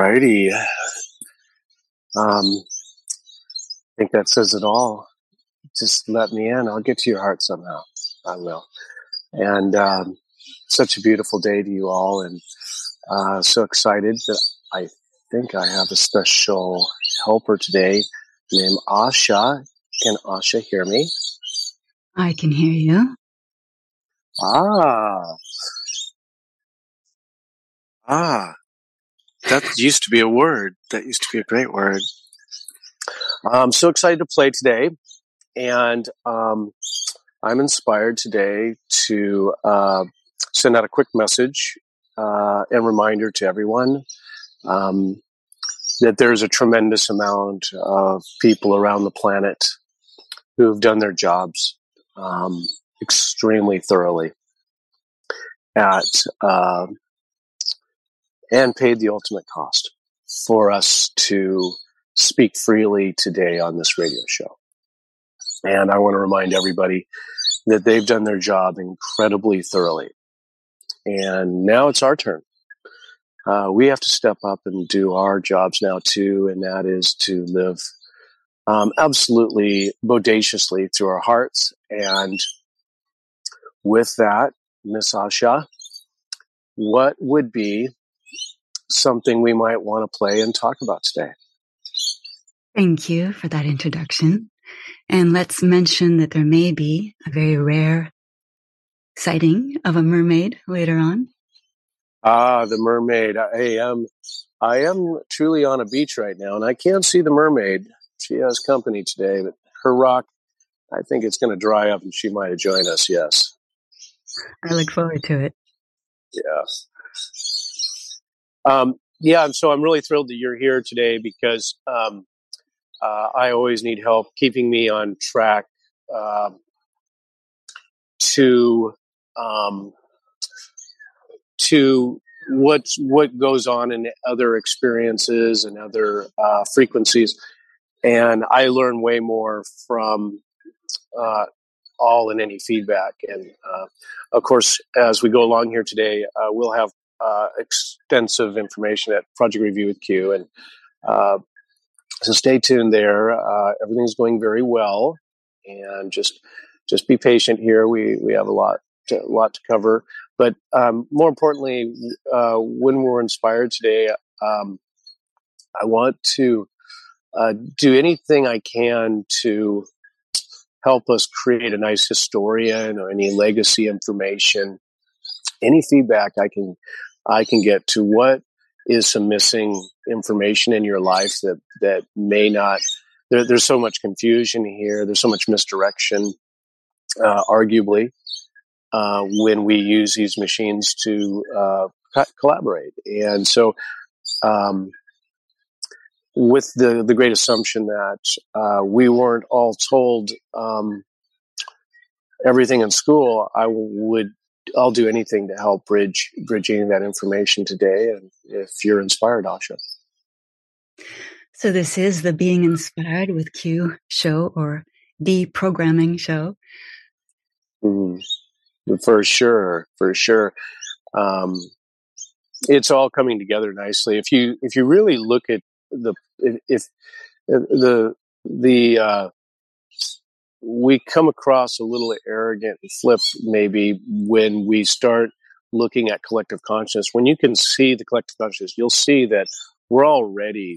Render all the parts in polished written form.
righty. I think that says it all. Just let me in. I'll get to your heart somehow. I will. And such a beautiful day to you all. And so excited that I think I have a special helper today named Asha. Can Asha hear me? I can hear you. That used to be a word. That used to be a great word. I'm so excited to play today. And I'm inspired today to send out a quick message and reminder to everyone that there's a tremendous amount of people around the planet who have done their jobs extremely thoroughly at and paid the ultimate cost for us to speak freely today on this radio show. And I want to remind everybody that they've done their job incredibly thoroughly. And now it's our turn. We have to step up and do our jobs now too, and that is to live absolutely bodaciously through our hearts. And with that, Miss Asha, what would be something we might want to play and talk about today? Thank you for that introduction. And let's mention that there may be a very rare sighting of a mermaid later on. The mermaid. I am truly on a beach right now, and I can't see the mermaid. She has company today, but her rock, I think it's going to dry up, and she might join us, yes. I look forward to it. Yeah. And so I'm really thrilled that you're here today because I always need help keeping me on track to what goes on in other experiences and other frequencies. And I learn way more from all and any feedback. And of course, as we go along here today, we'll have extensive information at Project Review with Q. And so stay tuned there. Everything's going very well. And just be patient here. We have a lot to cover. But more importantly, when we're inspired today, I want to do anything I can to help us create a nice historian or any legacy information, any feedback I can get to what is some missing information in your life that may not. There's so much confusion here. There's so much misdirection, arguably, when we use these machines to collaborate. And so, with the great assumption that we weren't all told everything in school, I'll do anything to help bridging that information today. And if you're inspired, Asha. So this is the Being Inspired with Q show, or deprogramming show. For sure. It's all coming together nicely. If you really look at we come across a little arrogant and flip maybe when we start looking at collective consciousness. When you can see the collective consciousness, you'll see that we're all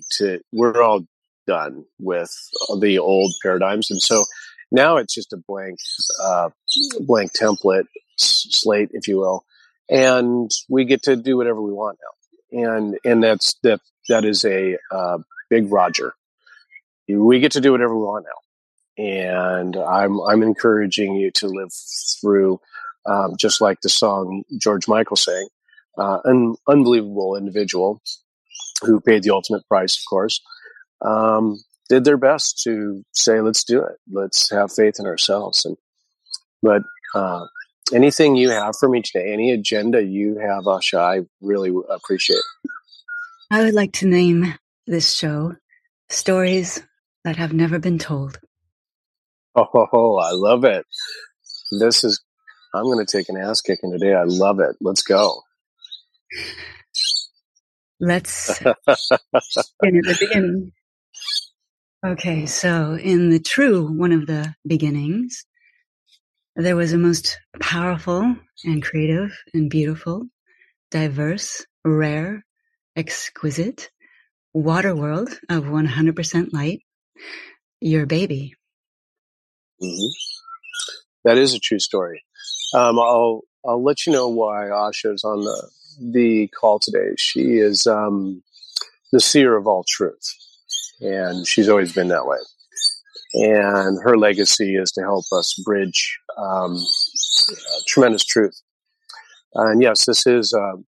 done with the old paradigms. And so now it's just a blank template slate, if you will. And we get to do whatever we want now. And that is a big Roger. We get to do whatever we want now. And I'm encouraging you to live through, just like the song George Michael sang, an unbelievable individual who paid the ultimate price, of course, did their best to say, let's do it. Let's have faith in ourselves. But anything you have for me today, any agenda you have, Asha, I really appreciate. I would like to name this show Stories That Have Never Been Told. Oh, I love it. I'm going to take an ass kicking today. I love it. Let's go. Let's begin at the beginning. Okay, so in the true one of the beginnings, there was a most powerful and creative and beautiful, diverse, rare, exquisite water world of 100% light, your baby. Mm-hmm. That is a true story. I'll let you know why Asha is on the call today. She is the seer of all truth, and she's always been that way. And her legacy is to help us bridge tremendous truth. And yes, this is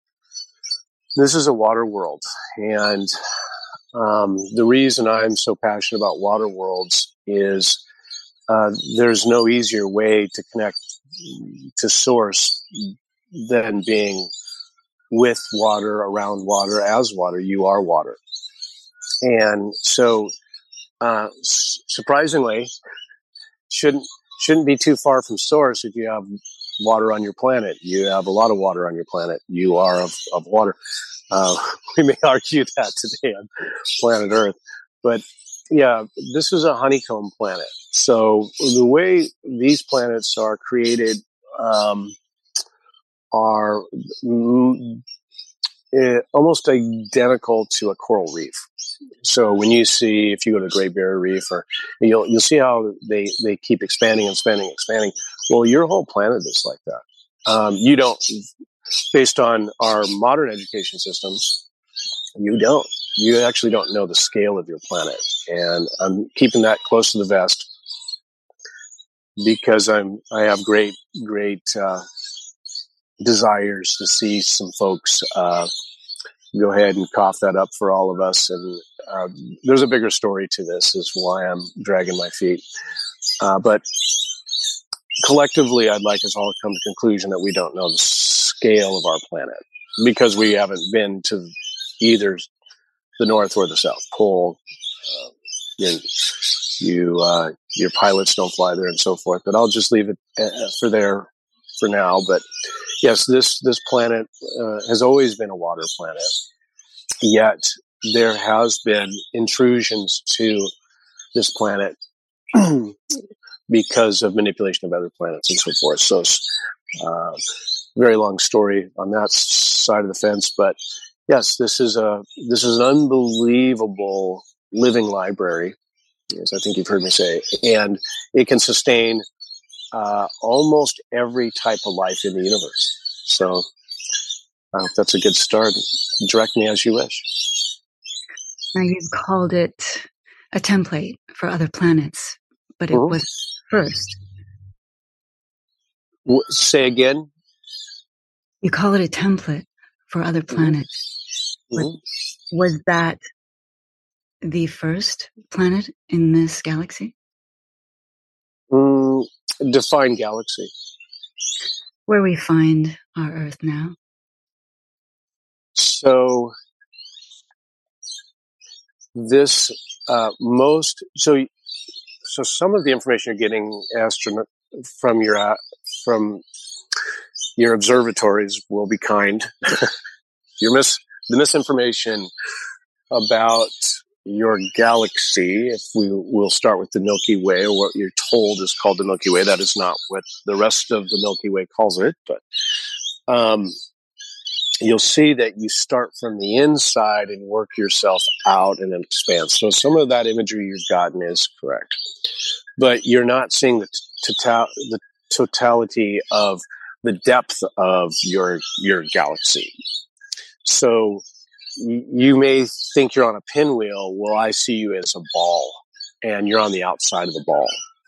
a water world, and the reason I'm so passionate about water worlds is there's no easier way to connect to source than being with water, around water, as water. You are water. And so, surprisingly, shouldn't be too far from source. If you have water on your planet, you have a lot of water on your planet. You are of water. We may argue that today on planet Earth, but yeah, this is a honeycomb planet. So the way these planets are created are almost identical to a coral reef. So when you see, if you go to the Great Barrier Reef, or you'll see how they keep expanding and expanding. Well, your whole planet is like that. You don't, based on our modern education systems, you actually don't know the scale of your planet. And I'm keeping that close to the vest because I have great desires to see some folks go ahead and cough that up for all of us. And there's a bigger story to this, is why I'm dragging my feet. But collectively, I'd like us all to come to the conclusion that we don't know the scale of our planet because we haven't been to either the North or the South Pole. Your pilots don't fly there and so forth, but I'll just leave it for now. But yes, this planet has always been a water planet, yet there has been intrusions to this planet because of manipulation of other planets and so forth. So, very long story on that side of the fence, but yes, this is an unbelievable living library, as I think you've heard me say, and it can sustain almost every type of life in the universe. So that's a good start. Direct me as you wish. Now, you've called it a template for other planets, but it was first. Say again? You call it a template for other planets. Mm-hmm. Was that the first planet in this galaxy? Define galaxy. Where we find our Earth now. So this so some of the information you're getting from your observatories will be kind. The misinformation about your galaxy, if we will start with the Milky Way, or what you're told is called the Milky Way. That is not what the rest of the Milky Way calls it, but you'll see that you start from the inside and work yourself out and then expand. So some of that imagery you've gotten is correct, but you're not seeing the totality of the depth of your galaxy. So you may think you're on a pinwheel. Well, I see you as a ball, and you're on the outside of the ball.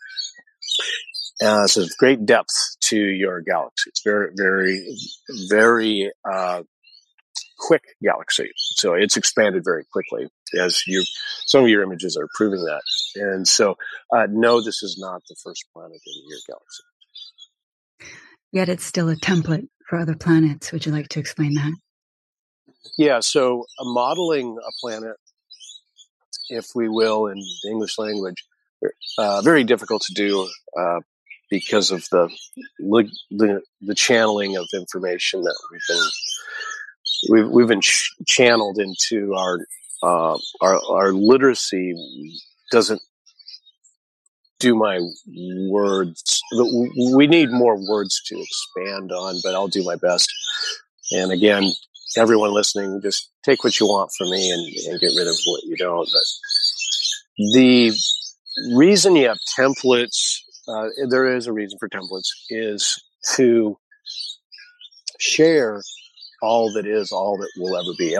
So there's great depth to your galaxy. It's very, very, very quick galaxy. So it's expanded very quickly, as some of your images are proving that. And so, no, this is not the first planet in your galaxy. Yet it's still a template for other planets. Would you like to explain that? Yeah, so modeling a planet, if we will, in the English language, very difficult to do because of the channeling of information that we've been we've been channeled into our literacy doesn't do my words. We need more words to expand on, but I'll do my best. And again, everyone listening, just take what you want from me and get rid of what you don't. But the reason you have templates, there is a reason for templates, is to share all that is, all that will ever be.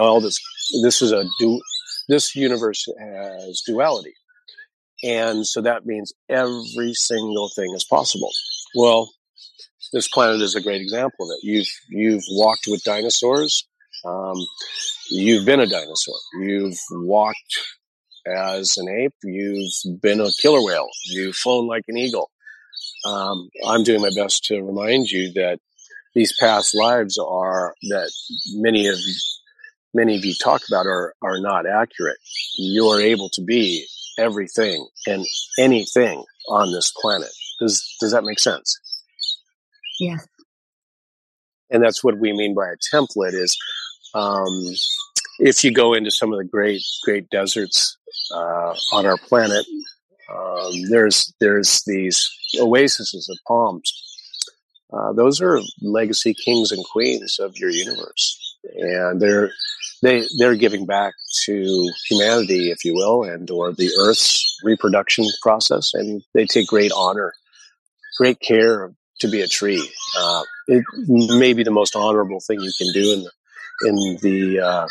This universe has duality. And so that means every single thing is possible. Well, this planet is a great example of it. You've walked with dinosaurs. You've been a dinosaur. You've walked as an ape. You've been a killer whale. You've flown like an eagle. I'm doing my best to remind you that these past lives that many of you talk about are not accurate. You are able to be everything and anything on this planet. Does that make sense? Yes. And that's what we mean by a template is, if you go into some of the great deserts, on our planet, there's these oases of palms. Those are legacy kings and queens of your universe. And they're giving back to humanity, if you will, and or the Earth's reproduction process, and they take great honor, great care to be a tree. It may be the most honorable thing you can do in the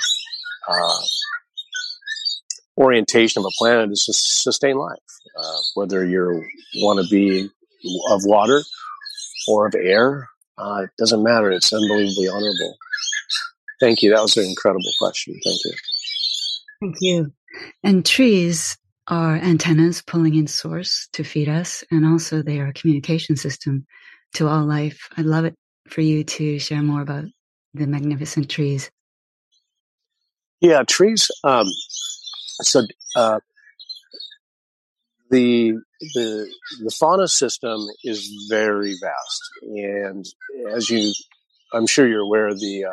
orientation of a planet is to sustain life, whether you want to be of water or of air. It doesn't matter. It's unbelievably honorable. Thank you. That was an incredible question. Thank you. Thank you. And trees are antennas pulling in source to feed us, and also they are a communication system to all life. I'd love it for you to share more about the magnificent trees. Yeah, trees. The fauna system is very vast, and I'm sure you're aware,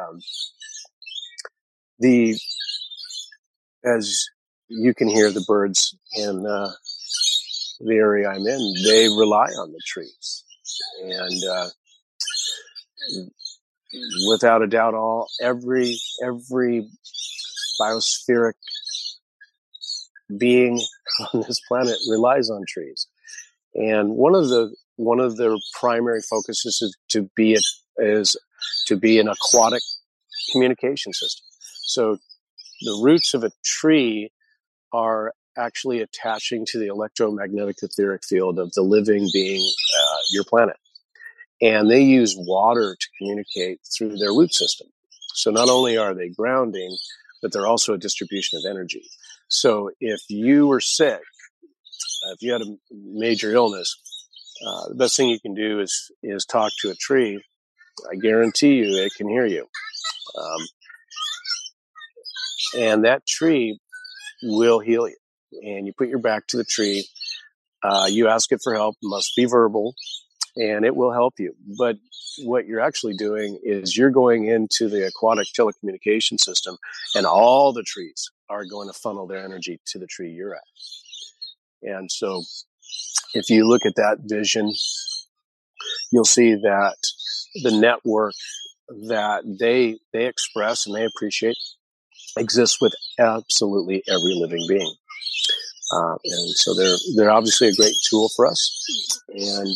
as you can hear the birds in the area I'm in, they rely on the trees, and without a doubt, every biospheric being on this planet relies on trees. And one of the primary focuses is to be an aquatic communication system. So the roots of a tree are actually attaching to the electromagnetic etheric field of the living being, your planet. And they use water to communicate through their root system. So not only are they grounding, but they're also a distribution of energy. So if you were sick, if you had a major illness, the best thing you can do is talk to a tree. I guarantee you it can hear you. And that tree will heal you. And you put your back to the tree. You ask it for help, must be verbal, and it will help you. But what you're actually doing is you're going into the aquatic telecommunication system, and all the trees are going to funnel their energy to the tree you're at. And so if you look at that vision, you'll see that the network that they express and they appreciate exists with absolutely every living being. And so they're obviously a great tool for us, and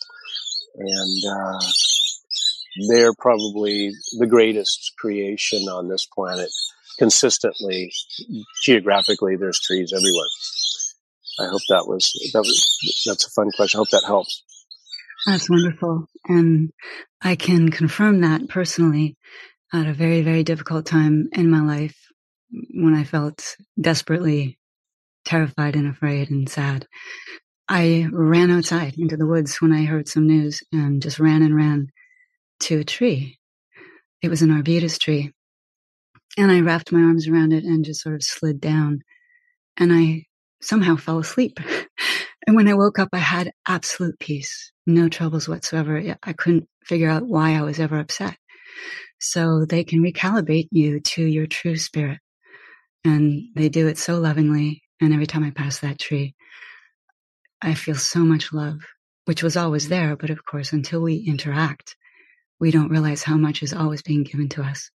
they're probably the greatest creation on this planet. Consistently, geographically, there's trees everywhere. I hope that's a fun question. I hope that helps. That's wonderful. And I can confirm that personally at a very, very difficult time in my life when I felt desperately terrified and afraid and sad. I ran outside into the woods when I heard some news and just ran to a tree. It was an arbutus tree. And I wrapped my arms around it and just sort of slid down. And I somehow fell asleep. And when I woke up, I had absolute peace, no troubles whatsoever. I couldn't figure out why I was ever upset. so they can recalibrate you to your true spirit. And they do it so lovingly. And every time I pass that tree, I feel so much love, which was always there. But of course, until we interact, we don't realize how much is always being given to us.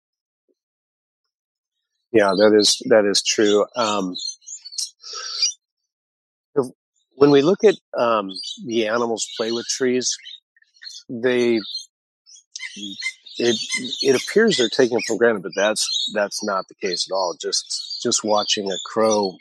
Yeah, that is true. When we look at the animals play with trees, it appears they're taking it for granted, but that's not the case at all. Just watching a crow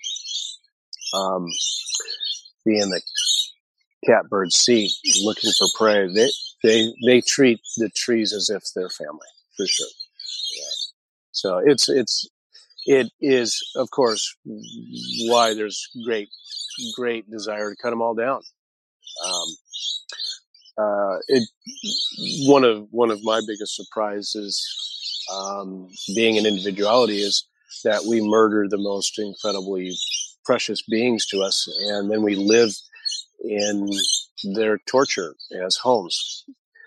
be in the catbird seat looking for prey, they treat the trees as if they're family, for sure. Yeah. So it is, of course, why there's great desire to cut them all down. One of my biggest surprises, being an individuality, is that we murder the most incredibly precious beings to us, and then we live in their torture as homes.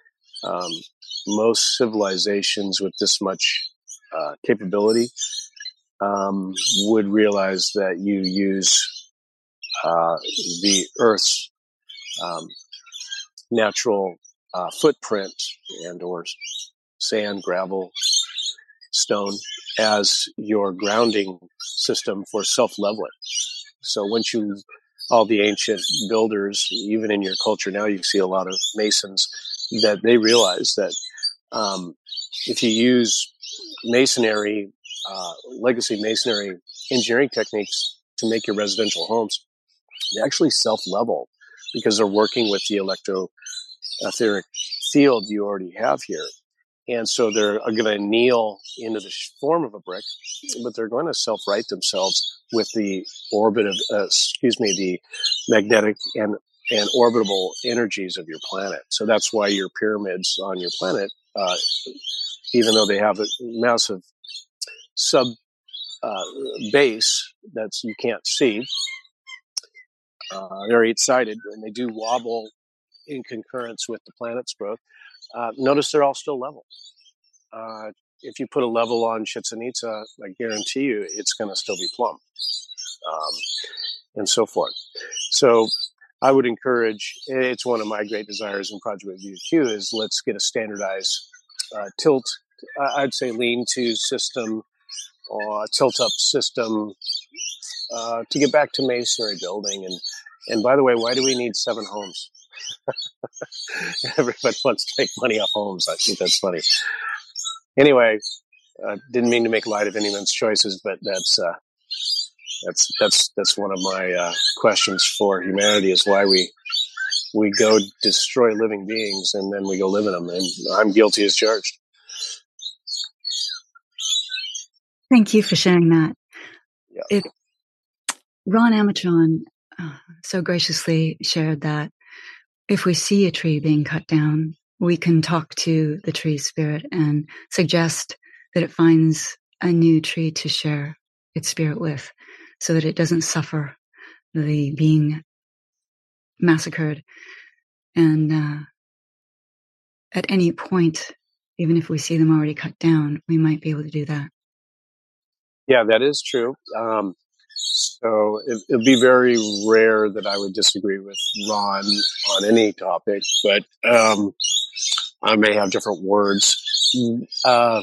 Most civilizations with this much capability would realize that you use the Earth's natural footprint and or sand, gravel, stone as your grounding system for self-leveling. So once all the ancient builders, even in your culture now, you see a lot of masons, that they realize that if you use masonry, legacy masonry engineering techniques to make your residential homes, they actually self-level because they're working with the electroetheric field you already have here. And so they're going to anneal into the form of a brick, but they're going to self-right themselves with the the magnetic and orbitable energies of your planet. So that's why your pyramids on your planet, even though they have a massive sub base that you can't see, they're eight-sided, and they do wobble in concurrence with the planet's growth. Notice they're all still level. If you put a level on Chichen Itza, I guarantee you it's going to still be plumb, and so forth. So I would encourage, it's one of my great desires in Project WQ, is let's get a standardized tilt, I'd say lean-to system or tilt-up system to get back to masonry building. And by the way, why do we need 7 homes? Everybody wants to make money off homes. I think that's funny. Anyway, didn't mean to make light of anyone's choices, but that's one of my questions for humanity, is why we go destroy living beings and then we go live in them, and I'm guilty as charged. Thank you for sharing that. Yeah. Ron Amatron so graciously shared that if we see a tree being cut down, we can talk to the tree's spirit and suggest that it finds a new tree to share its spirit with, so that it doesn't suffer the being massacred. And at any point, even if we see them already cut down, we might be able to do that. Yeah, that is true. So it'd be very rare that I would disagree with Ron on any topic, but I may have different words. The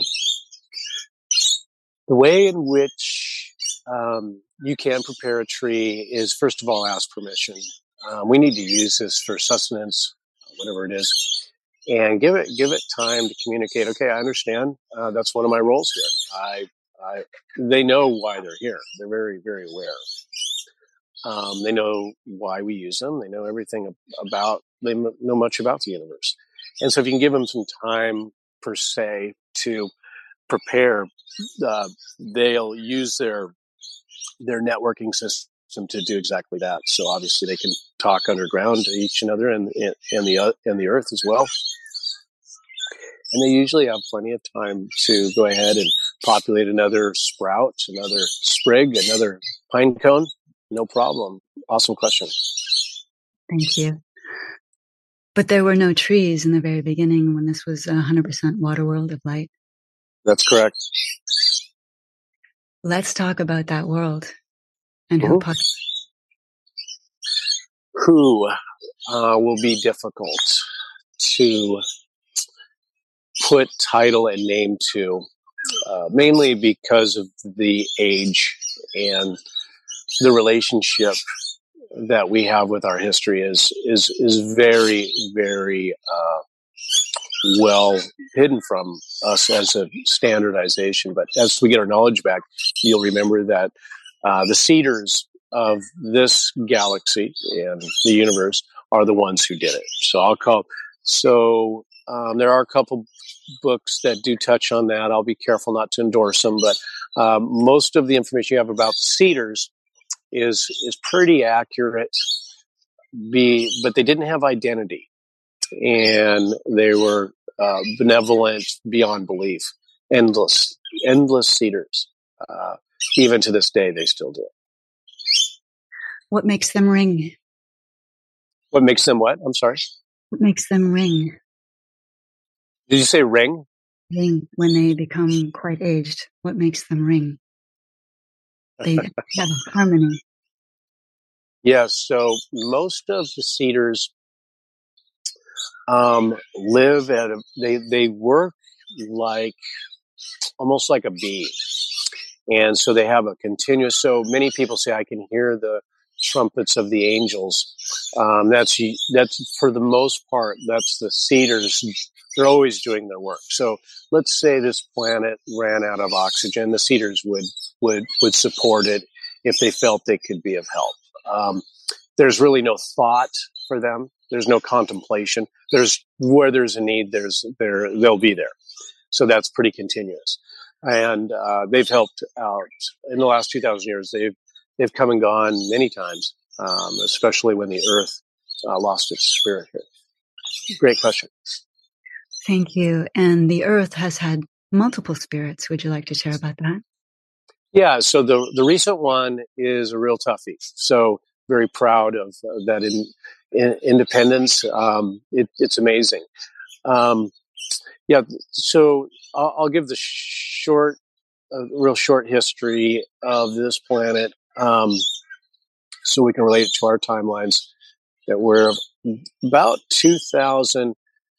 way in which you can prepare a tree is, first of all, ask permission. We need to use this for sustenance, whatever it is, and give it time to communicate. Okay, I understand. That's one of my roles here. They know why they're here. They're very, very aware. They know why we use them. They know everything they know much about the universe. And so if you can give them some time, per se, to prepare, they'll use their networking system to do exactly that. So obviously they can talk underground to each other and the earth as well. And they usually have plenty of time to go ahead and populate another sprout, another sprig, another pine cone. No problem. Awesome question. Thank you. But there were no trees in the very beginning when this was 100% water world of light. That's correct. Let's talk about that world and who will be difficult to put title and name to, mainly because of the age and the relationship that we have with our history is very, very well hidden from us as a standardization. But as we get our knowledge back, you'll remember that the seeders of this galaxy and the universe are the ones who did it. There are a couple books that do touch on that. I'll be careful not to endorse them, but most of the information you have about seeders is pretty accurate. But they didn't have identity, and they were benevolent beyond belief. Endless seeders. Even to this day, they still do it. What makes them ring? What makes them what? I'm sorry? What makes them ring? Did you say ring? Ring, when they become quite aged. What makes them ring? They have a harmony. Yes, so most of the seeders live they work like almost like a bee. And so they have a continuous, so many people say, I can hear the trumpets of the angels. That's for the most part, that's the seeders. They're always doing their work. So let's say this planet ran out of oxygen. The seeders would support it if they felt they could be of help. There's really no thought for them. There's no contemplation. Where there's a need, they'll be there. So that's pretty continuous. And they've helped out in the last 2,000 years. They've come and gone many times, especially when the Earth lost its spirit here. Great question. Thank you. And the Earth has had multiple spirits. Would you like to share about that? Yeah. So the recent one is a real toughie. So very proud of that in independence. It's amazing. Yeah. So I'll give the real short history of this planet, so we can relate it to our timelines. That we're about 2000,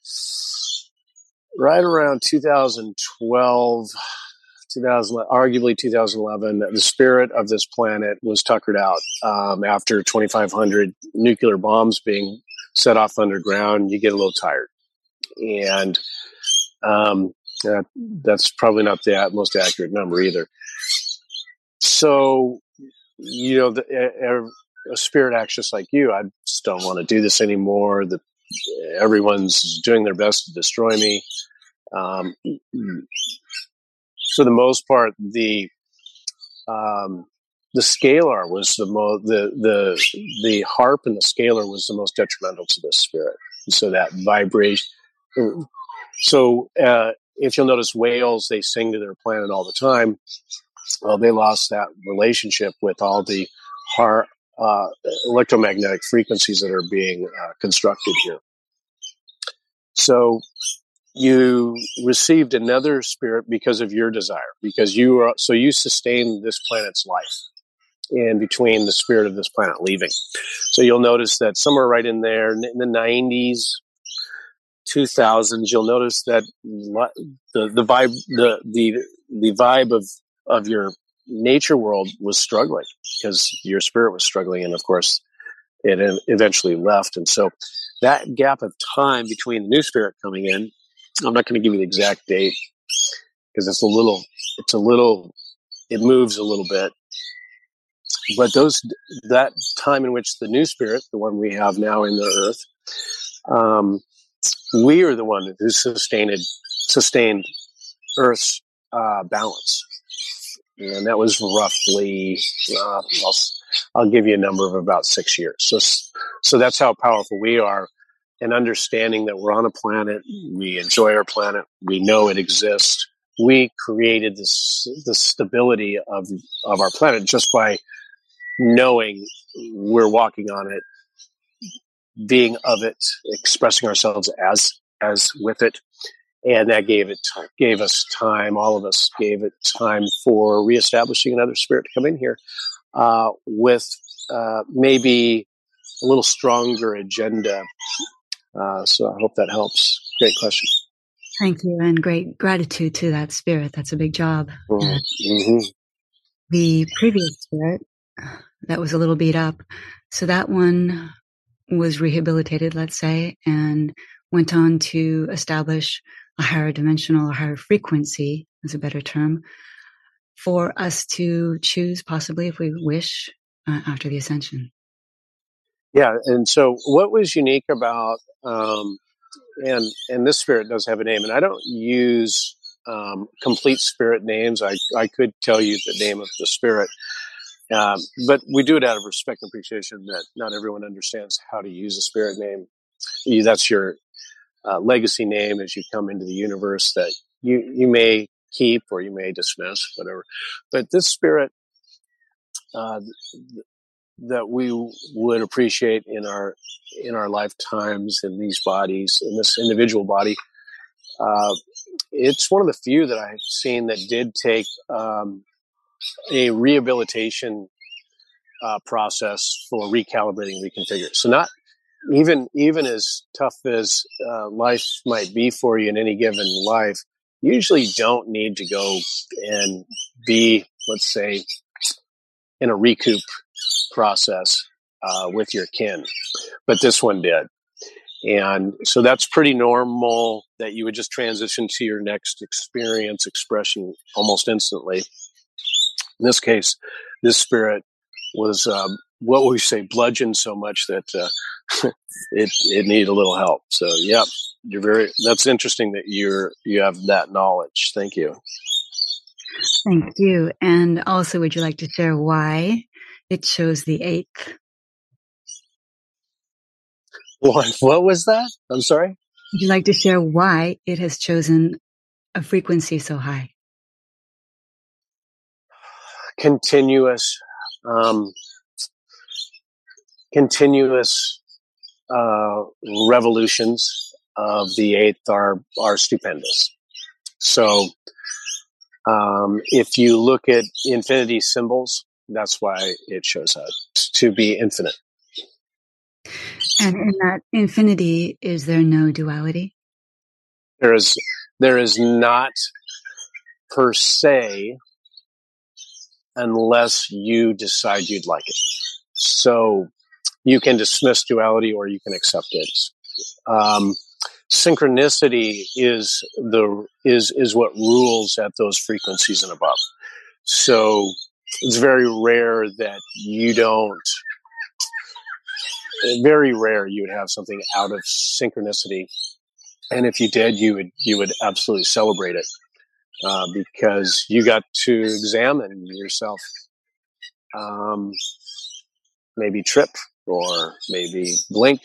right around 2012, arguably 2011. The spirit of this planet was tuckered out after 2,500 nuclear bombs being set off underground. You get a little tired, and that's probably not the most accurate number either. So, a spirit acts just like you. I just don't want to do this anymore. Everyone's doing their best to destroy me. For the most part, the scalar was the harp and the scalar was the most detrimental to this spirit. So that vibration. So if you'll notice, whales, they sing to their planet all the time. Well, they lost that relationship with all the electromagnetic frequencies that are being constructed here. So you received another spirit because of your desire, because you sustain this planet's life in between the spirit of this planet leaving. So you'll notice that somewhere right in there, in the 90s, 2000s, you'll notice that the vibe of your nature world was struggling because your spirit was struggling, and of course it eventually left. And so that gap of time between the new spirit coming in, I'm not going to give you the exact date because it moves a little bit, but that time in which the new spirit, the one we have now in the Earth, we are the one who sustained Earth's balance. And that was roughly, I'll give you a number of about 6 years. So that's how powerful we are, and understanding that we're on a planet. We enjoy our planet. We know it exists. We created the stability of our planet just by knowing we're walking on it being of it, expressing ourselves as with it. And that gave us time. All of us gave it time for reestablishing another spirit to come in here with maybe a little stronger agenda. So I hope that helps. Great question. Thank you, and great gratitude to that spirit. That's a big job. Mm-hmm. The previous spirit that was a little beat up, so that one was rehabilitated, let's say, and went on to establish a higher dimensional or higher frequency, is a better term, for us to choose, possibly, if we wish, after the ascension. Yeah, and so what was unique about, and this spirit does have a name, and I don't use complete spirit names. I could tell you the name of the spirit, but we do it out of respect and appreciation that not everyone understands how to use a spirit name. That's your legacy name as you come into the universe that you may keep or you may dismiss, whatever. But this spirit that we would appreciate in our lifetimes, in these bodies, in this individual body, it's one of the few that I've seen that did take a rehabilitation process for recalibrating, reconfigure. So not even as tough as life might be for you in any given life, you usually don't need to go and be, let's say, in a recoup process with your kin. But this one did. And so that's pretty normal that you would just transition to your next experience, expression almost instantly. In this case, this spirit was, what we say, bludgeoned so much that it needed a little help. So, yeah, that's interesting that you have that knowledge. Thank you. Thank you. And also, would you like to share why it chose the 8th? What was that? I'm sorry? Would you like to share why it has chosen a frequency so high? Continuous revolutions of the 8th are stupendous. So if you look at infinity symbols, that's why it shows up to be infinite. And in that infinity, is there no duality? There is not per se, unless you decide you'd like it. So you can dismiss duality or you can accept it. Synchronicity is what rules at those frequencies and above. So it's very rare that very rare you would have something out of synchronicity. And if you did, you would absolutely celebrate it, because you got to examine yourself. Maybe trip or maybe blink.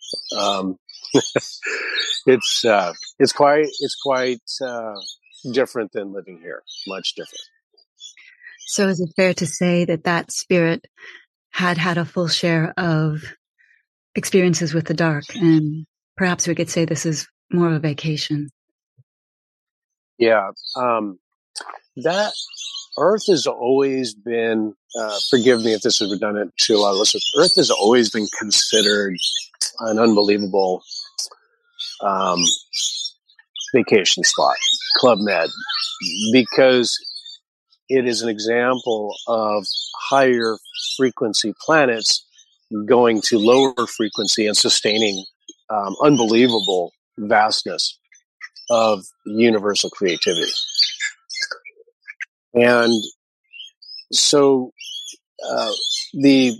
It's quite different than living here. Much different. So is it fair to say that spirit had a full share of experiences with the dark, and perhaps we could say this is more of a vacation? Yeah. That Earth has always been, forgive me if this is redundant to a lot of listeners, Earth has always been considered an unbelievable vacation spot, Club Med, because it is an example of higher frequency planets going to lower frequency and sustaining unbelievable vastness of universal creativity. And so the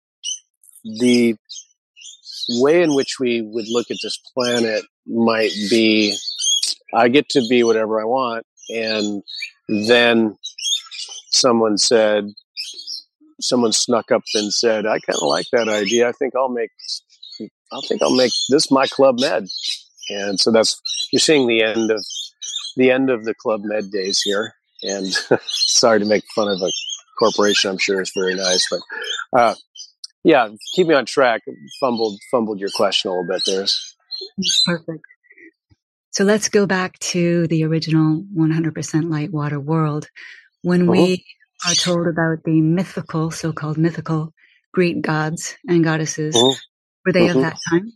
way in which we would look at this planet might be, I get to be whatever I want, and then someone snuck up and said, I kind of like that idea. I think I'll make this my Club Med. And so you're seeing the end of the Club Med days here. And sorry to make fun of a corporation, I'm sure it's very nice, but Yeah, keep me on track. Fumbled your question a little bit there. Perfect. So let's go back to the original 100% light water world. When we are told about the mythical, so-called mythical Greek gods and goddesses, were they of that time?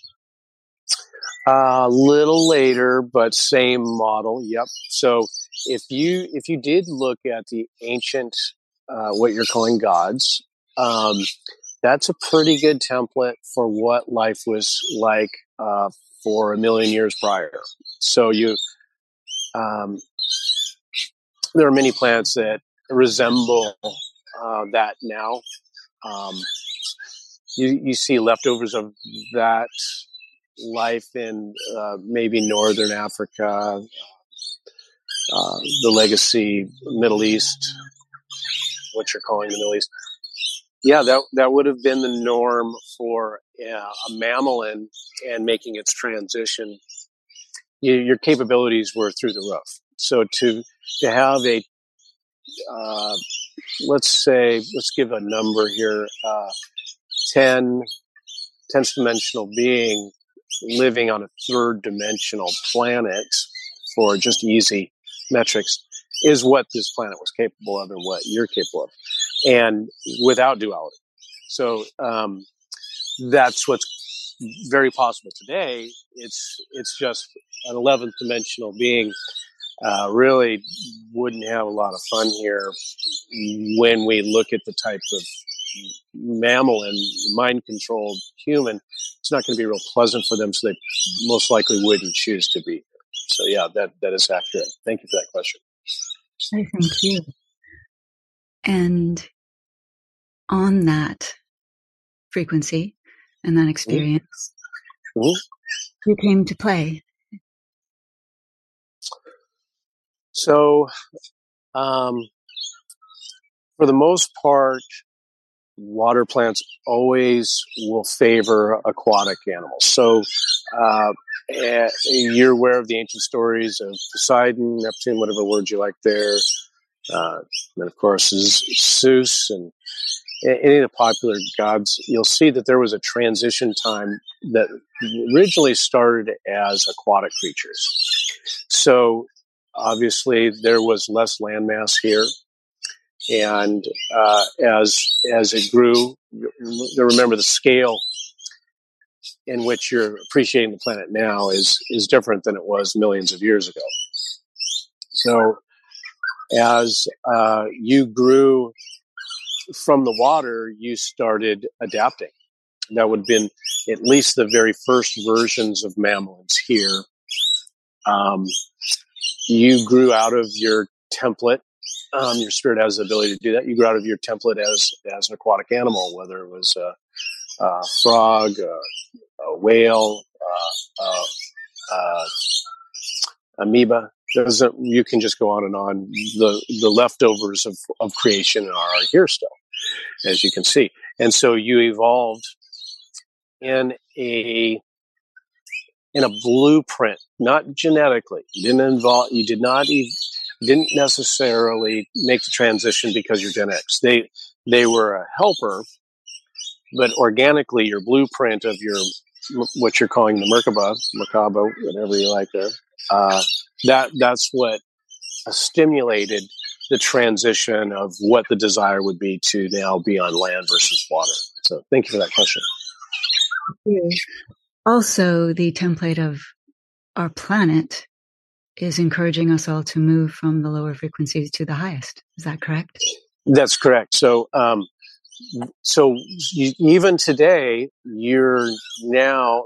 A little later, but same model. Yep. So if you did look at the ancient, what you're calling gods, that's a pretty good template for what life was like for 1,000,000 years prior. So there are many planets that resemble that now. You see leftovers of that life in maybe northern Africa, the legacy Middle East, what you're calling the Middle East. Yeah, that would have been the norm for a mammalin, and making its transition. Your capabilities were through the roof. So to have a let's give a number here, 10th dimensional being living on a third dimensional planet for just easy metrics is what this planet was capable of and what you're capable of, and without duality. So that's what's very possible today. It's just an 11th dimensional being really wouldn't have a lot of fun here when we look at the type of mammal and mind-controlled human. It's not going to be real pleasant for them, so they most likely wouldn't choose to be here. So yeah, that is accurate. Thank you for that question. Thank you. And on that frequency and that experience, you came to play. So, for the most part, water plants always will favor aquatic animals. So, you're aware of the ancient stories of Poseidon, Neptune, whatever word you like there. And of course, is Zeus and any of the popular gods. You'll see that there was a transition time that originally started as aquatic creatures. So, obviously, there was less landmass here. And as it grew, remember the scale in which you're appreciating the planet now is different than it was millions of years ago. So as you grew from the water, you started adapting. That would have been at least the very first versions of mammals here. You grew out of your template. Your spirit has the ability to do that. You grew out of your template as an aquatic animal, whether it was a frog, a whale, amoeba. You can just go on and on. The leftovers of creation are here still, as you can see. And so you evolved in a blueprint, not genetically. You didn't necessarily make the transition because your genetics. They were a helper, but organically your blueprint of your what you're calling the Merkaba, whatever you like there, that's what stimulated the transition of what the desire would be to now be on land versus water. So thank you for that question. Thank you. Also, the template of our planet is encouraging us all to move from the lower frequencies to the highest. Is that correct? That's correct. So, even today, you're now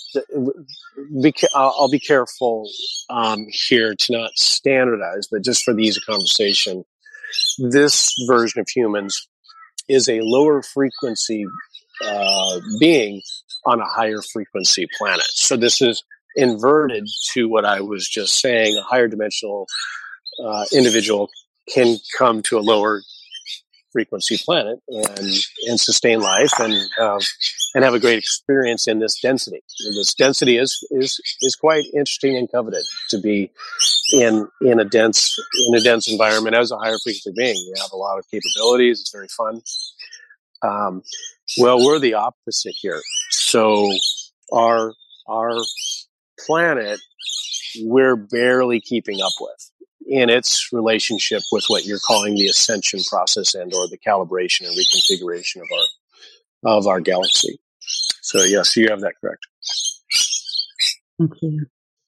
I'll be careful here to not standardize, but just for the ease of conversation, this version of humans is a lower frequency being on a higher frequency planet. So this is inverted to what I was just saying. A higher dimensional individual can come to a lower frequency planet and sustain life and have a great experience in this density. And this density is quite interesting and coveted to be in a dense environment as a higher frequency being. You have a lot of capabilities. It's very fun. Well, we're the opposite here. So our planet, we're barely keeping up with in its relationship with what you're calling the ascension process and or the calibration and reconfiguration of our galaxy. So yes, you have that correct. Thank you.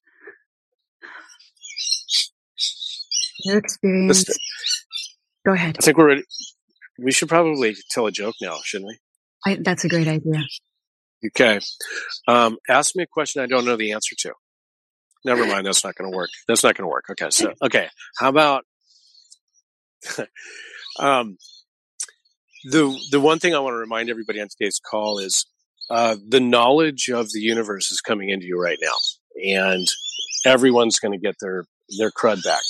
Your experience. Go ahead. I think we should probably tell a joke now, shouldn't we? That's a great idea. Okay. Ask me a question I don't know the answer to. Never mind. That's not going to work. Okay. How about the one thing I want to remind everybody on today's call is the knowledge of the universe is coming into you right now, and everyone's going to get their crud back.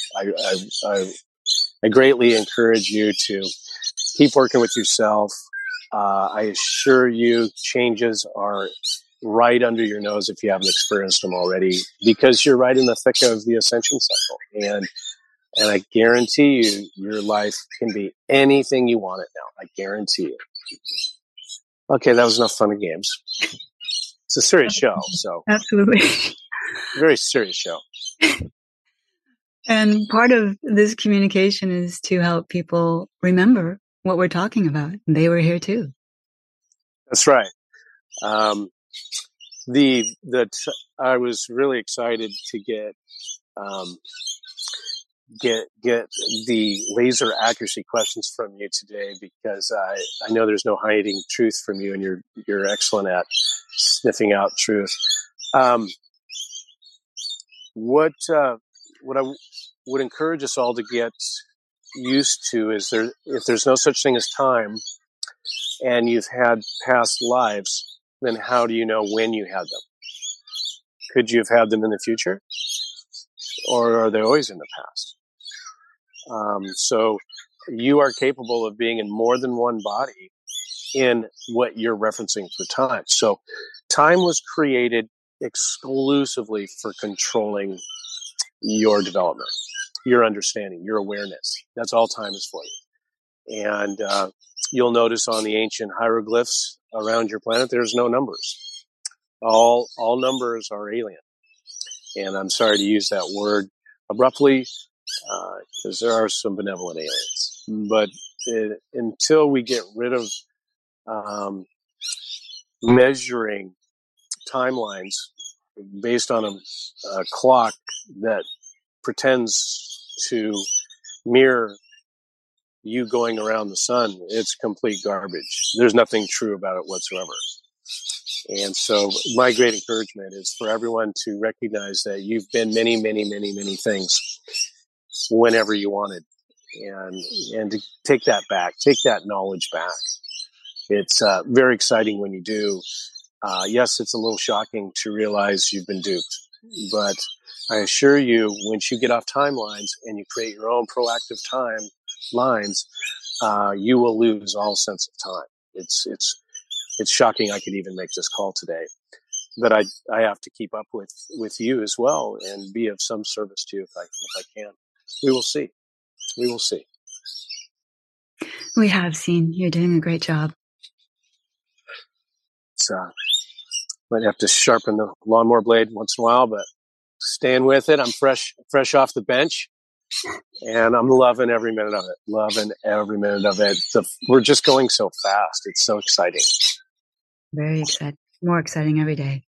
I greatly encourage you to keep working with yourself. I assure you, changes are right under your nose if you haven't experienced them already, because you're right in the thick of the ascension cycle. And I guarantee you, your life can be anything you want it now. I guarantee you. Okay, that was enough fun and games. It's a serious show, so. Absolutely. Very serious show. And part of this communication is to help people remember what we're talking about. They were here too. That's right. I was really excited to get the laser accuracy questions from you today, because I know there's no hiding truth from you, and you're excellent at sniffing out truth. What I would encourage us all to get used to is if there's no such thing as time, and you've had past lives, then how do you know when you had them? Could you have had them in the future? Or are they always in the past? So you are capable of being in more than one body in what you're referencing for time. So time was created exclusively for controlling your development, your understanding, your awareness. That's all time is for you. And you'll notice on the ancient hieroglyphs around your planet, there's no numbers. All numbers are alien. And I'm sorry to use that word abruptly, because there are some benevolent aliens. But until we get rid of measuring timelines based on a clock that pretends to mirror you going around the sun, it's complete garbage. There's nothing true about it whatsoever. And so my great encouragement is for everyone to recognize that you've been many, many, many, many things whenever you wanted, and to take that back, take that knowledge back. It's very exciting when you do. Yes, it's a little shocking to realize you've been duped, but I assure you, once you get off timelines and you create your own proactive timelines, you will lose all sense of time. It's shocking I could even make this call today, but I have to keep up with you as well and be of some service to you if I can. We will see. We have seen. You're doing a great job. Might have to sharpen the lawnmower blade once in a while, but staying with it. I'm fresh off the bench, and I'm loving every minute of it. We're just going so fast. It's so exciting. Very exciting. More exciting every day.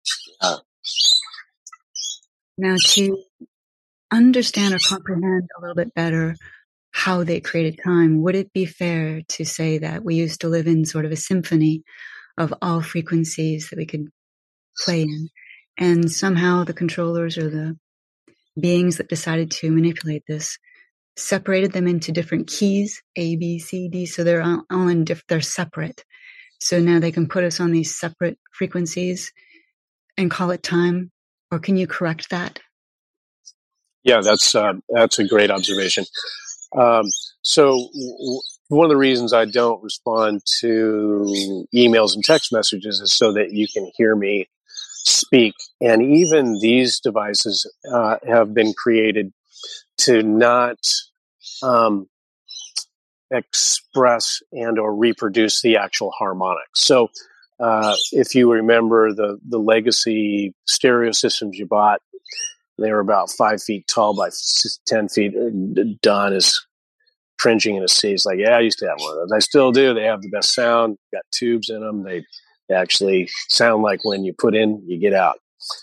Now, to understand or comprehend a little bit better how they created time, would it be fair to say that we used to live in sort of a symphony of all frequencies that we could play in, and somehow the controllers or the beings that decided to manipulate this separated them into different keys, A, B, C, D, so they're all in they're separate. So now they can put us on these separate frequencies and call it time? Or can you correct that? Yeah, that's a great observation. So one of the reasons I don't respond to emails and text messages is so that you can hear me speak. And even these devices have been created to not express and or reproduce the actual harmonics. So if you remember the legacy stereo systems you bought, they were about 5 feet tall by 10 feet. Don is cringing in his seat. He's like, yeah, I used to have one of those. I still do. They have the best sound, got tubes in them. They actually sound like when you put in, you get out.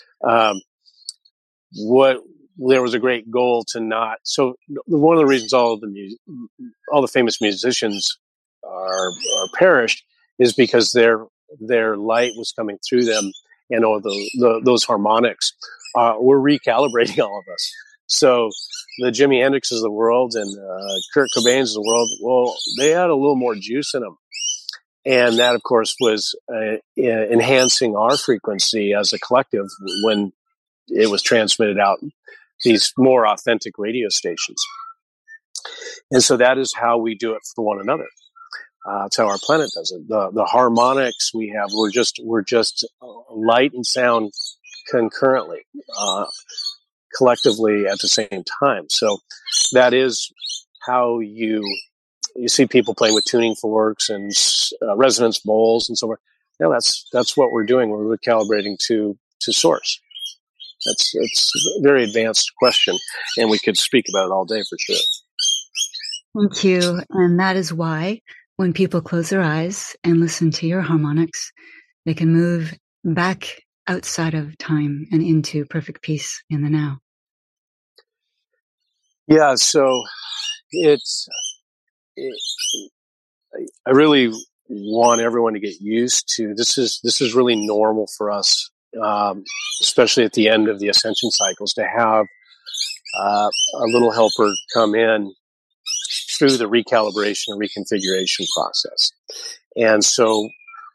There was a great goal to not. So one of the reasons all the famous musicians are perished is because their light was coming through them, and all those harmonics were recalibrating all of us. So the Jimi Hendrixes of the world and Kurt Cobain's of the world, well, they had a little more juice in them. And that, of course, was enhancing our frequency as a collective when it was transmitted out these more authentic radio stations. And so that is how we do it for one another. That's how our planet does it. The harmonics we have, we're just light and sound concurrently, collectively at the same time. So that is how you see people playing with tuning forks and resonance bowls and so forth. Yeah, that's what we're doing. We're recalibrating to source. It's a very advanced question, and we could speak about it all day for sure. Thank you. And that is why when people close their eyes and listen to your harmonics, they can move back outside of time and into perfect peace in the now. Yeah, so I really want everyone to get used to this is really normal for us, especially at the end of the ascension cycles, to have a little helper come in through the recalibration and reconfiguration process. And so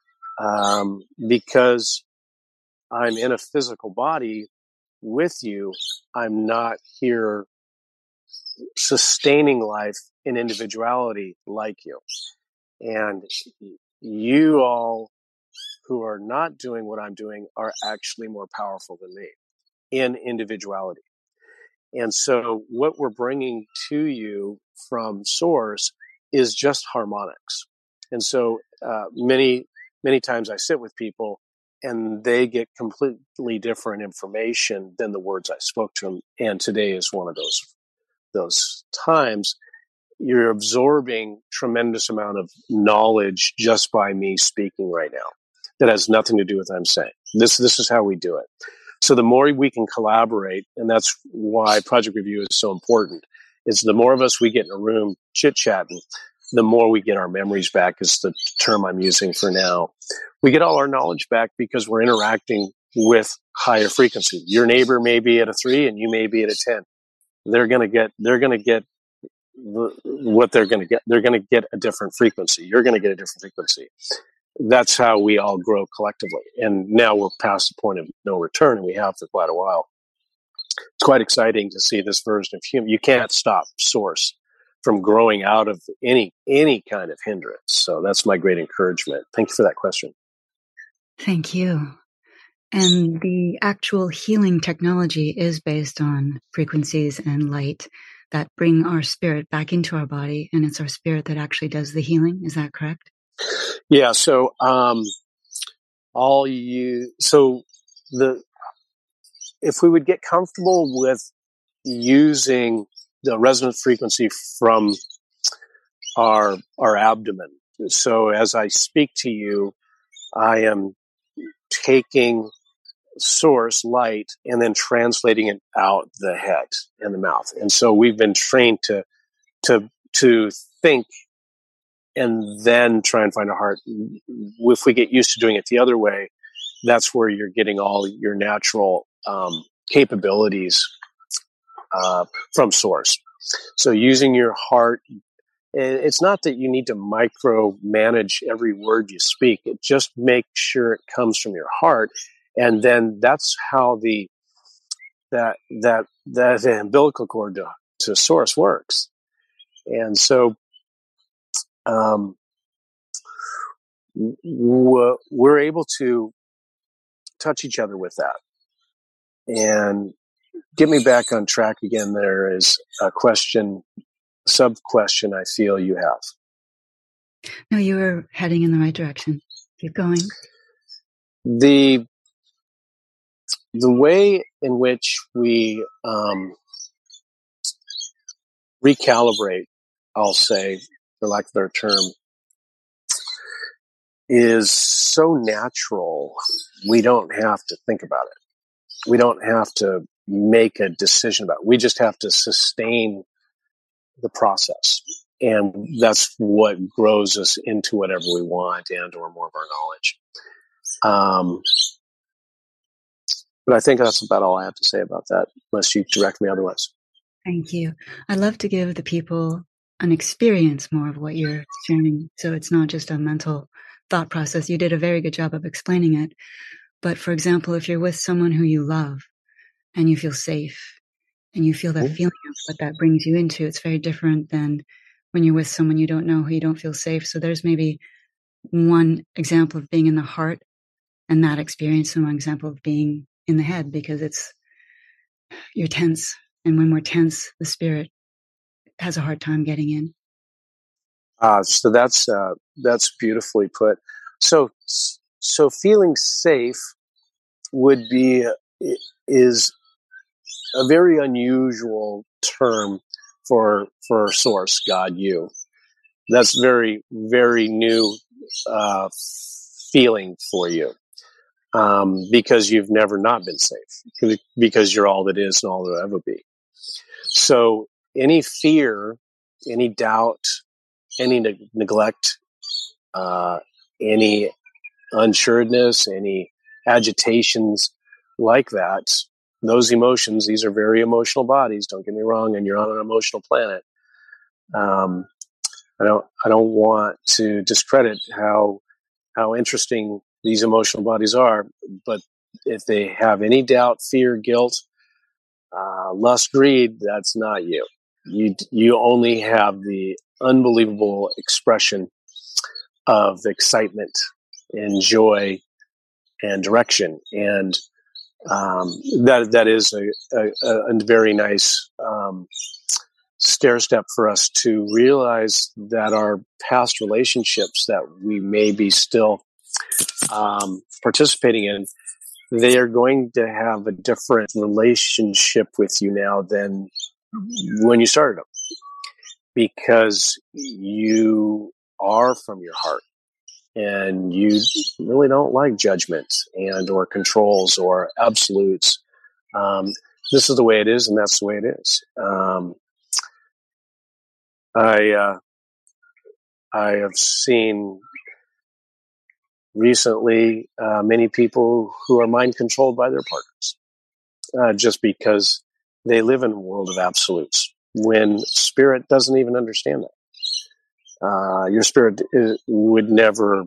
because I'm in a physical body with you, I'm not here sustaining life in individuality like you. And you all who are not doing what I'm doing are actually more powerful than me in individuality. And so what we're bringing to you from source is just harmonics. And so many times I sit with people and they get completely different information than the words I spoke to them. And today is one of those times. You're absorbing tremendous amount of knowledge just by me speaking right now. That has nothing to do with what I'm saying. This is how we do it. So the more we can collaborate, and that's why Project Review is so important, is the more of us we get in a room chit-chatting, the more we get our memories back, is the term I'm using for now. We get all our knowledge back because we're interacting with higher frequency. Your neighbor may be at a 3 and you may be at a 10. They're going to get what they're going to get. They're going to get a different frequency. You're going to get a different frequency. That's how we all grow collectively. And now we're past the point of no return, and we have for quite a while. It's quite exciting to see this version of human. You can't stop source from growing out of any kind of hindrance. So that's my great encouragement. Thank you for that question. Thank you. And the actual healing technology is based on frequencies and light that bring our spirit back into our body, and it's our spirit that actually does the healing. Is that correct? Yeah. So if we would get comfortable with using the resonant frequency from our abdomen. So as I speak to you, I am taking source light and then translating it out the head and the mouth. And so we've been trained to think and then try and find a heart. If we get used to doing it the other way, that's where you're getting all your natural capabilities from source. So using your heart, it's not that you need to micromanage every word you speak. It just make sure it comes from your heart, and then that's how that umbilical cord to source works. And so we're able to touch each other with that. And get me back on track again. There is a question, sub-question I feel you have. No, you were heading in the right direction. Keep going. The way in which we recalibrate, I'll say, for lack of a better term, is so natural. We don't have to think about it. We don't have to make a decision about it. We just have to sustain the process. And that's what grows us into whatever we want and or more of our knowledge. But I think that's about all I have to say about that, unless you direct me otherwise. Thank you. I'd love to give the people an experience more of what you're sharing, so it's not just a mental thought process. You did a very good job of explaining it. But for example, if you're with someone who you love and you feel safe and you feel that feeling of what that brings you into, it's very different than when you're with someone you don't know who you don't feel safe. So there's maybe one example of being in the heart and that experience, and one example of being in the head, because you're tense. And when we're tense, the spirit has a hard time getting in. So that's beautifully put. So feeling safe is a very unusual term for source, God, you. That's very, very new feeling for you, because you've never not been safe, because you're all that is and all that will ever be. So any fear, any doubt, any neglect, any unsureness, any agitations like that, those emotions, these are very emotional bodies, don't get me wrong, and you're on an emotional planet. I don't want to discredit how interesting these emotional bodies are, but if they have any doubt, fear, guilt, lust, greed, that's not you. You only have the unbelievable expression of excitement and joy and direction, and that is a very nice stair step for us to realize that our past relationships that we may be still participating in, they are going to have a different relationship with you now than when you started them, because you are from your heart and you really don't like judgment and or controls or absolutes. This is the way it is, and that's the way it is. I have seen recently many people who are mind controlled by their partners, just because they live in a world of absolutes, when spirit doesn't even understand that. Your spirit would never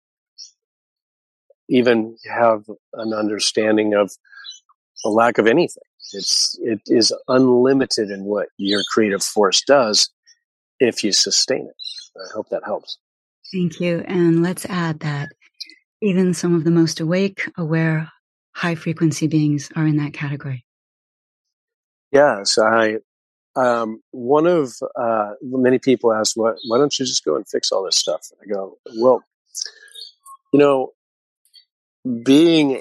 even have an understanding of a lack of anything. It is unlimited in what your creative force does if you sustain it. I hope that helps. Thank you. And let's add that even some of the most awake, aware, high frequency beings are in that category. Yes, one of many people ask, why don't you just go and fix all this stuff? I go, well, being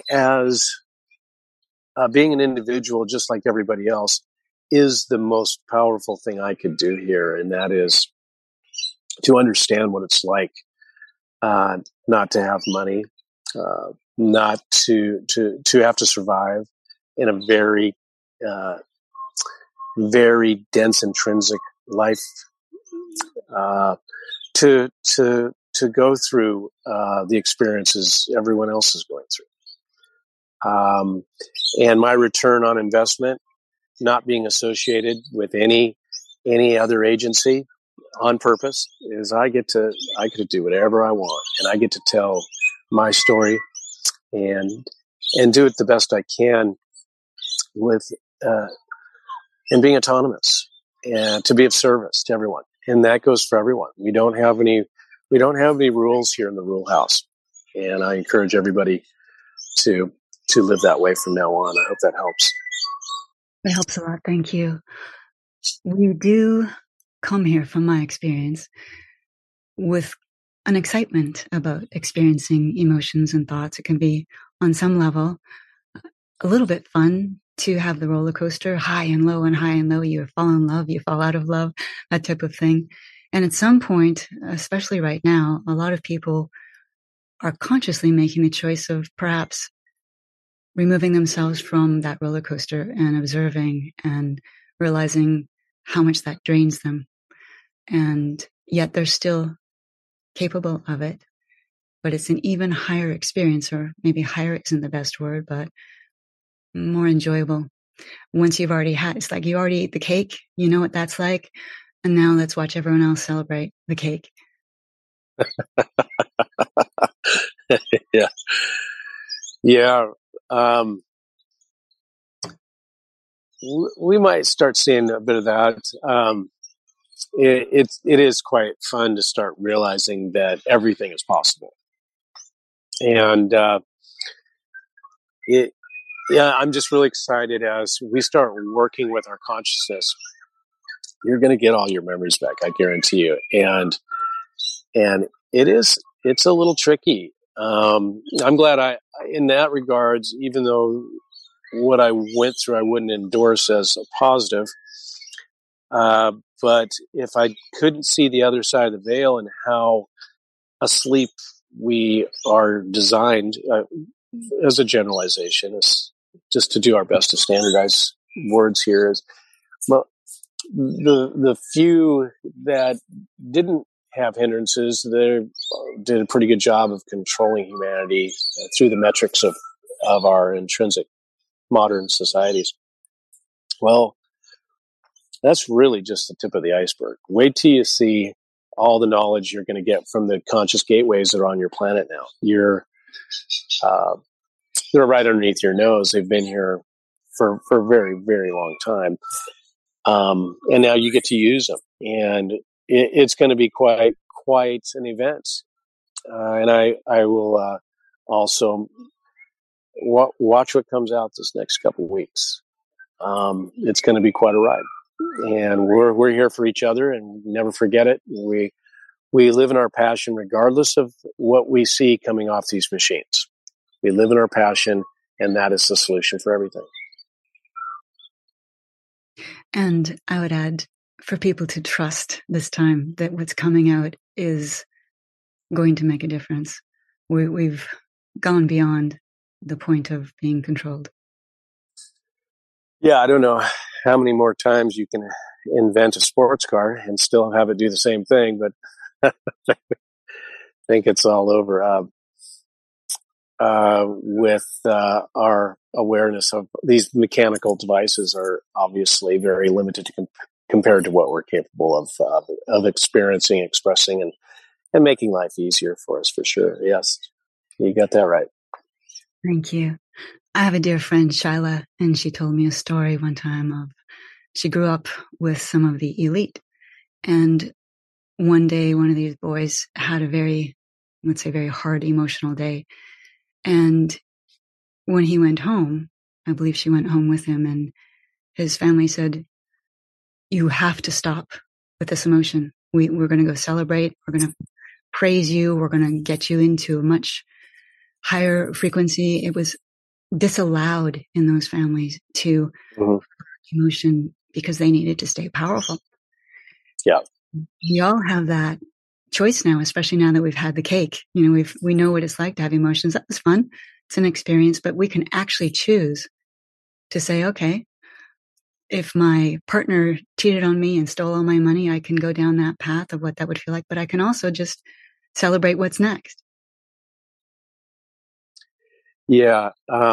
an individual, just like everybody else, is the most powerful thing I could do here, and that is to understand what it's like not to have money, not to have to survive in a very very dense intrinsic life, to go through the experiences everyone else is going through, and my return on investment not being associated with any other agency on purpose is I get to do whatever I want, and I get to tell my story and do it the best I can with and being autonomous and to be of service to everyone. And that goes for everyone. We don't have any rules here in the Rule House, and I encourage everybody to live that way from now on. I hope that helps. It helps a lot. Thank you. We do come here, from my experience, with an excitement about experiencing emotions and thoughts. It can be, on some level, a little bit fun to have the roller coaster, high and low and high and low. You fall in love, you fall out of love, that type of thing. And at some point, especially right now, a lot of people are consciously making the choice of perhaps removing themselves from that roller coaster and observing and realizing how much that drains them. And yet they're still capable of it, but it's an even higher experience, or maybe higher isn't the best word, but more enjoyable. Once you've already had, it's like you already ate the cake, you know what that's like. And now let's watch everyone else celebrate the cake. Yeah. Yeah. We might start seeing a bit of that. It is quite fun to start realizing that everything is possible. And, I'm just really excited as we start working with our consciousness. You're going to get all your memories back, I guarantee you. And it's a little tricky. I'm glad in that regards, even though what I went through, I wouldn't endorse as a positive. But if I couldn't see the other side of the veil and how asleep we are designed, as a generalization, is just to do our best to standardize words here, is well, the few that didn't have hindrances, they did a pretty good job of controlling humanity through the metrics of our intrinsic modern societies. Well, that's really just the tip of the iceberg. Wait till you see all the knowledge you're going to get from the conscious gateways that are on your planet now. They're right underneath your nose. They've been here for a very, very long time. And now you get to use them. And it's going to be quite an event. And I will also watch what comes out this next couple of weeks. It's going to be quite a ride. And we're here for each other, and never forget it. We live in our passion regardless of what we see coming off these machines. We live in our passion, and that is the solution for everything. And I would add, for people to trust this time that what's coming out is going to make a difference. We've gone beyond the point of being controlled. Yeah, I don't know how many more times you can invent a sports car and still have it do the same thing, but I think it's all over. With our awareness of these mechanical devices are obviously very limited compared to what we're capable of experiencing, expressing, and making life easier for us, for sure. Yes, you got that right. Thank you. I have a dear friend, Shyla, and she told me a story one time of she grew up with some of the elite. And one day, one of these boys had a very, let's say, very hard emotional day. And when he went home, I believe she went home with him, and his family said, you have to stop with this emotion. We're going to go celebrate. We're going to praise you. We're going to get you into a much higher frequency. It was disallowed in those families to emotion because they needed to stay powerful. Yeah. We all have that choice now, especially now that we've had the cake. You know, we know what it's like to have emotions. That was fun. It's an experience, but we can actually choose to say, okay, if my partner cheated on me and stole all my money, I can go down that path of what that would feel like, but I can also just celebrate what's next. Yeah.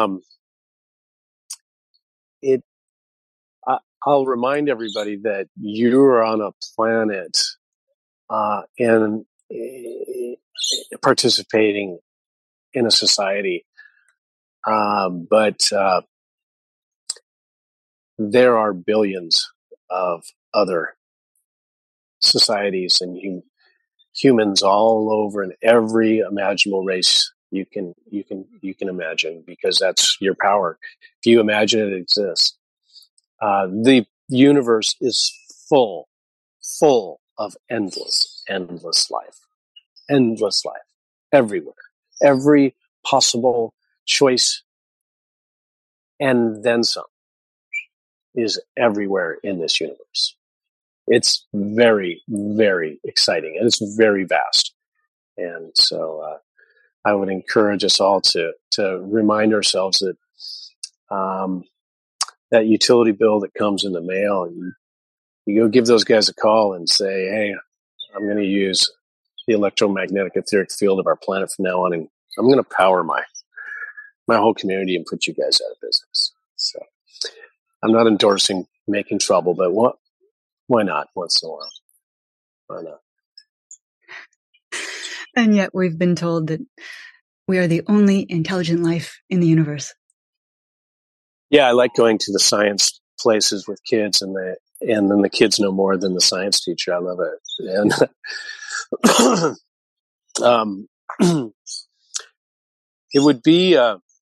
I'll remind everybody that you're on a planet and participating in a society. But there are billions of other societies and humans all over in every imaginable race you can imagine, because that's your power. If you imagine it exists, the universe is full of endless life. endless life everywhere, every possible choice, and then some is everywhere in this universe. It's very, very exciting, and it's very vast. And so I would encourage us all to remind ourselves that that utility bill that comes in the mail, and you go give those guys a call and say, hey, I'm going to use the electromagnetic etheric field of our planet from now on, and I'm going to power my whole community and put you guys out of business. So I'm not endorsing making trouble, but why not once in a while? Why not? And yet we've been told that we are the only intelligent life in the universe. Yeah, I like going to the science places with kids, and then the kids know more than the science teacher. I love it. And it would be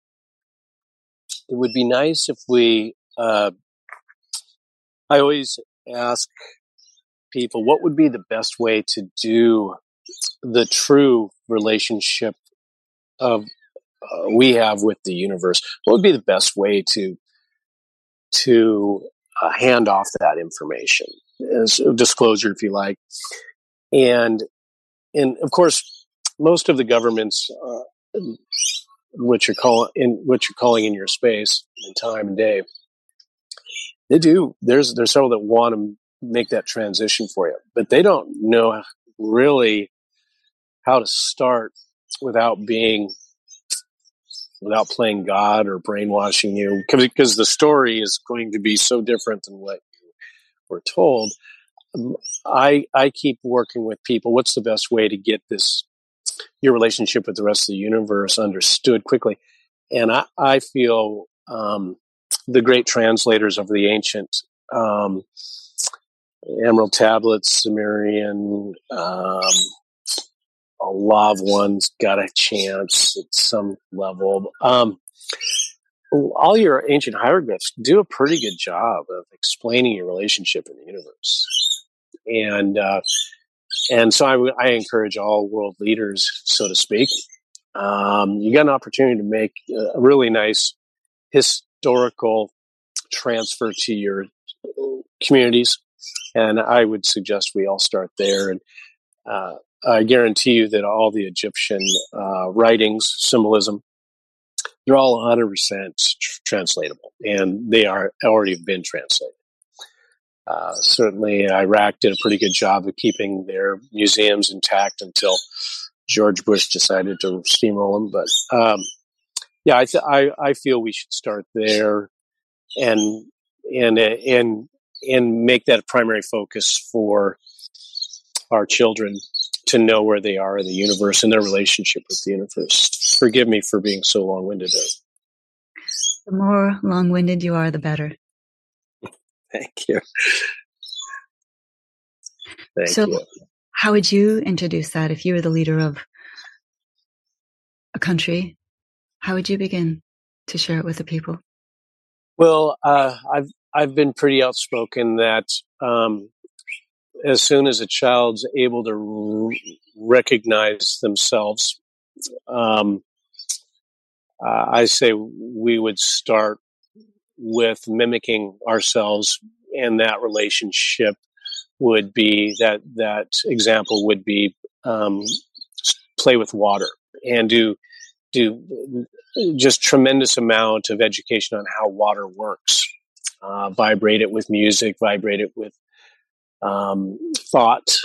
nice if we. I always ask people, what would be the best way to do the true relationship of we have with the universe? What would be the best way to hand off that information as a disclosure, if you like? And of course, most of the governments, which you're calling in your space and time and day, they do. There's several that want to make that transition for you, but they don't know really how to start without playing God or brainwashing you, because the story is going to be so different than what you were told. I keep working with people. What's the best way to get your relationship with the rest of the universe understood quickly? And I feel the great translators of the ancient Emerald Tablets, Sumerian, a lot of ones got a chance at some level. All your ancient hieroglyphs do a pretty good job of explaining your relationship in the universe. And so I encourage all world leaders, so to speak. You got an opportunity to make a really nice historical transfer to your communities, and I would suggest we all start there. And I guarantee you that all the Egyptian writings, symbolism, they're all 100% translatable, and they are already been translated. Certainly, Iraq did a pretty good job of keeping their museums intact until George Bush decided to steamroll them. But yeah, I feel we should start there and make that a primary focus for our children to know where they are in the universe and their relationship with the universe. Forgive me for being so long-winded there. The more long-winded you are, the better. Thank you. Thank you. How would you introduce that if you were the leader of a country? How would you begin to share it with the people? Well, I've been pretty outspoken that as soon as a child's able to recognize themselves, I say we would start with mimicking ourselves, and that relationship would be that example would be play with water and do just tremendous amount of education on how water works. Vibrate it with music, vibrate it with thought.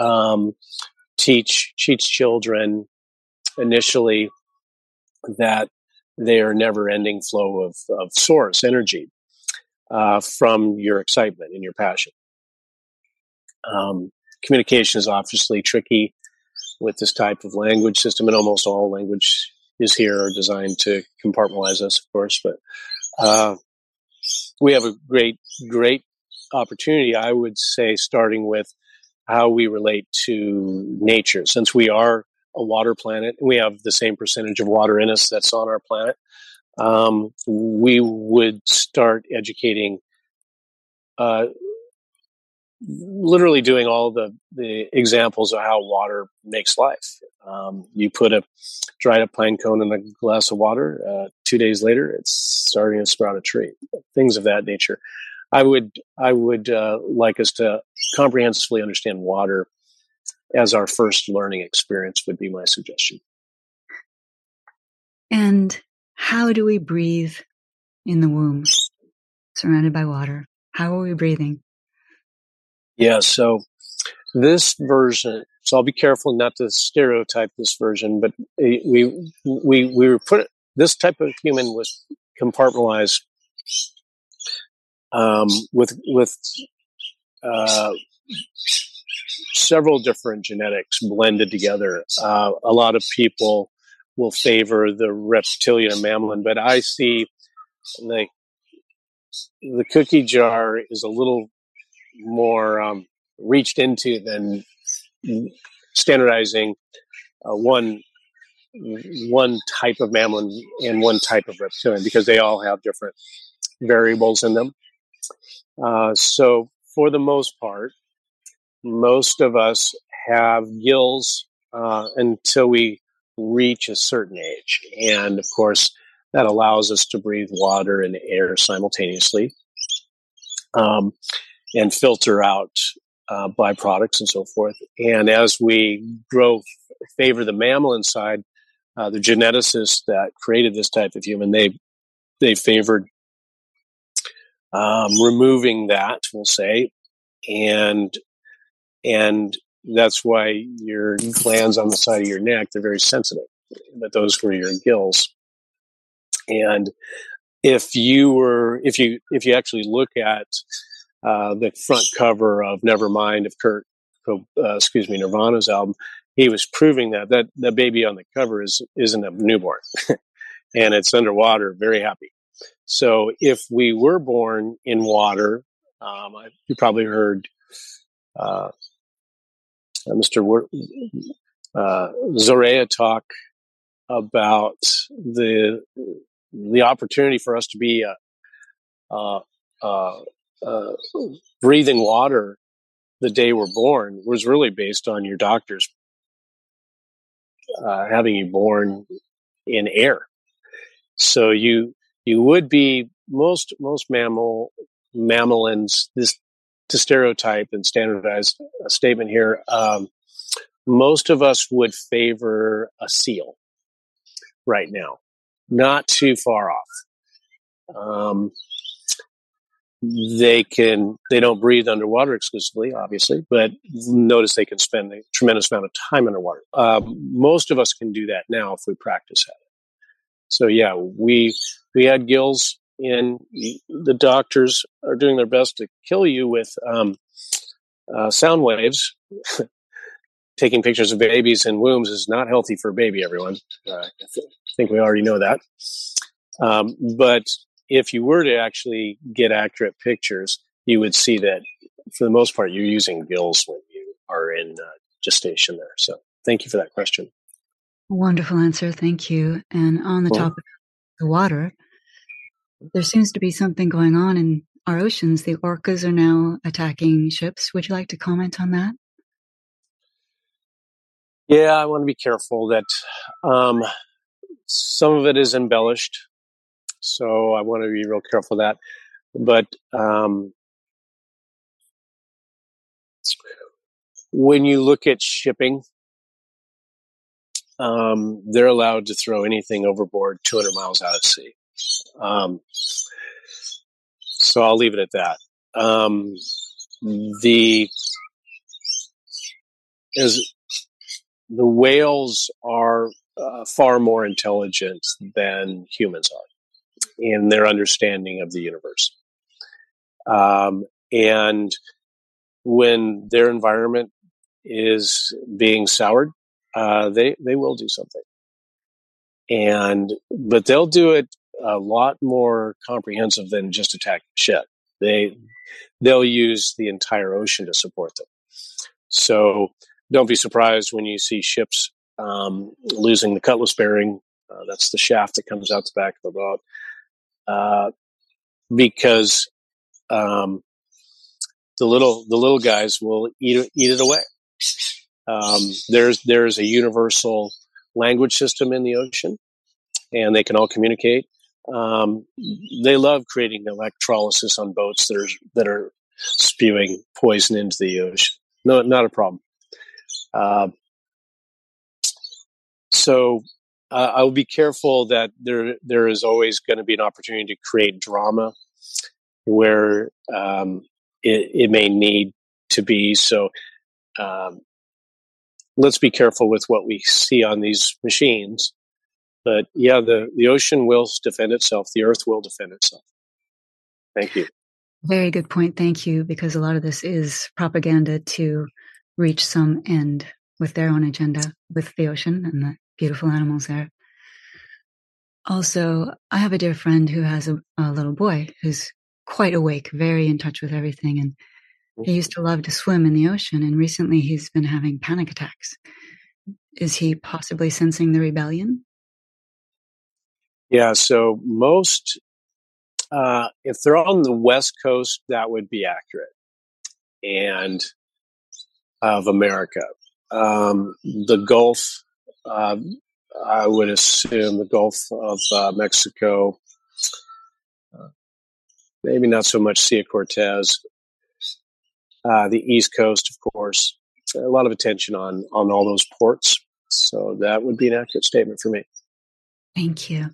Teach children initially that they are never-ending flow of source energy from your excitement and your passion. Communication is obviously tricky with this type of language system, and almost all language is here designed to compartmentalize us, of course. But we have a great opportunity, I would say, starting with how we relate to nature. Since we are a water planet, and we have the same percentage of water in us that's on our planet, we would start educating, literally doing all the examples of how water makes life. You put a dried up pine cone in a glass of water. 2 days later, it's starting to sprout a tree. Things of that nature. I would like us to comprehensively understand water as our first learning experience would be my suggestion. And how do we breathe in the womb, surrounded by water? How are we breathing? Yeah, so this version, so I'll be careful not to stereotype this version, but we were put, this type of human was compartmentalized with several different genetics blended together. A lot of people will favor the reptilian and mammalian, but I see the cookie jar is a little more reached into than standardizing one type of mammalian and one type of reptilian, because they all have different variables in them. So for the most part, most of us have gills until we reach a certain age. And of course, that allows us to breathe water and air simultaneously, and filter out byproducts and so forth. And as we favor the mammalian side, the geneticists that created this type of human, they favored removing that, we'll say, and that's why your glands on the side of your neck, they're very sensitive, but those were your gills. And if you actually look at the front cover of Nevermind of Nirvana's album, he was proving that the baby on the cover isn't a newborn, and it's underwater, very happy. So if we were born in water, you probably heard Mr. Zorea talk about the opportunity for us to be breathing water the day we're born was really based on your doctors having you born in air. So you would be most mammalians, this to stereotype and standardize a statement here, most of us would favor a seal right now, not too far off. They don't breathe underwater exclusively, obviously, but notice they can spend a tremendous amount of time underwater. Most of us can do that now if we practice at it. So yeah, we had gills, and the doctors are doing their best to kill you with sound waves. Taking pictures of babies in wombs is not healthy for a baby, everyone. I think we already know that. But if you were to actually get accurate pictures, you would see that for the most part, you're using gills when you are in gestation there. So thank you for that question. Wonderful answer. Thank you. And on the topic of the water, there seems to be something going on in our oceans. The orcas are now attacking ships. Would you like to comment on that? Yeah, I want to be careful that some of it is embellished. So I want to be real careful of that. But when you look at shipping, they're allowed to throw anything overboard 200 miles out at sea. So I'll leave it at that. The whales are far more intelligent than humans are in their understanding of the universe. And when their environment is being soured, they will do something. But they'll do it a lot more comprehensive than just attack ship. They'll use the entire ocean to support them. So don't be surprised when you see ships losing the cutlass bearing. That's the shaft that comes out the back of the boat, because the little guys will eat it away. there's a universal language system in the ocean, and they can all communicate. They love creating electrolysis on boats that are spewing poison into the ocean. No, not a problem. So I'll be careful that there is always going to be an opportunity to create drama where it may need to be. So let's be careful with what we see on these machines. But yeah, the ocean will defend itself. The earth will defend itself. Thank you. Very good point. Thank you. Because a lot of this is propaganda to reach some end with their own agenda with the ocean and the beautiful animals there. Also, I have a dear friend who has a little boy who's quite awake, very in touch with everything. And he used to love to swim in the ocean. And recently he's been having panic attacks. Is he possibly sensing the rebellion? Yeah. So most, if they're on the West Coast, that would be accurate. And of America, the Gulf, I would assume the Gulf of Mexico, maybe not so much Sea of Cortez, the East Coast, of course, a lot of attention on all those ports. So that would be an accurate statement for me. Thank you.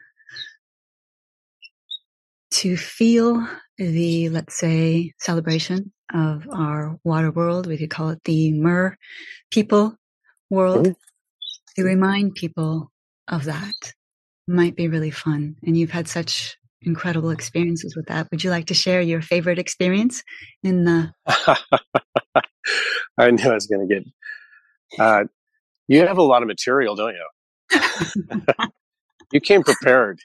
To feel the, let's say, celebration of our water world, we could call it the Mer people world, to remind people of that might be really fun. And you've had such incredible experiences with that. Would you like to share your favorite experience in the... I knew I was going to get... you have a lot of material, don't you? You came prepared.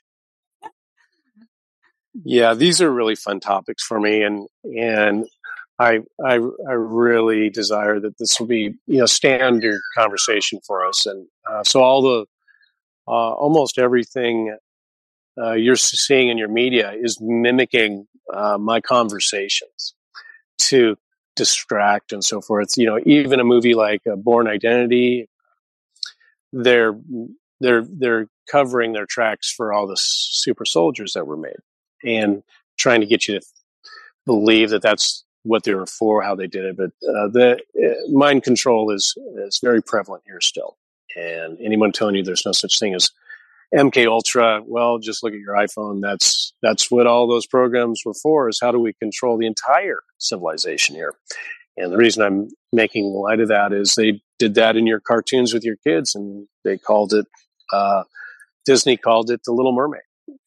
Yeah, these are really fun topics for me, and I really desire that this will be standard conversation for us, and so all the almost everything you're seeing in your media is mimicking my conversations to distract and so forth. Even a movie like Born Identity, they're covering their tracks for all the super soldiers that were made, and trying to get you to believe that that's what they were for, how they did it. But the mind control is very prevalent here still. And anyone telling you there's no such thing as MK Ultra, well, just look at your iPhone. That's what all those programs were for, is how do we control the entire civilization here? And the reason I'm making light of that is they did that in your cartoons with your kids, and they called it, Disney called it The Little Mermaid.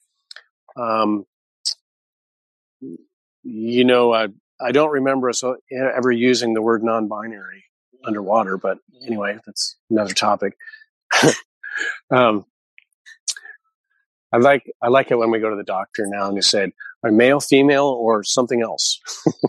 I don't remember us ever using the word non-binary underwater, but anyway, that's another topic. I like it when we go to the doctor now and they said, "Are male, female, or something else?"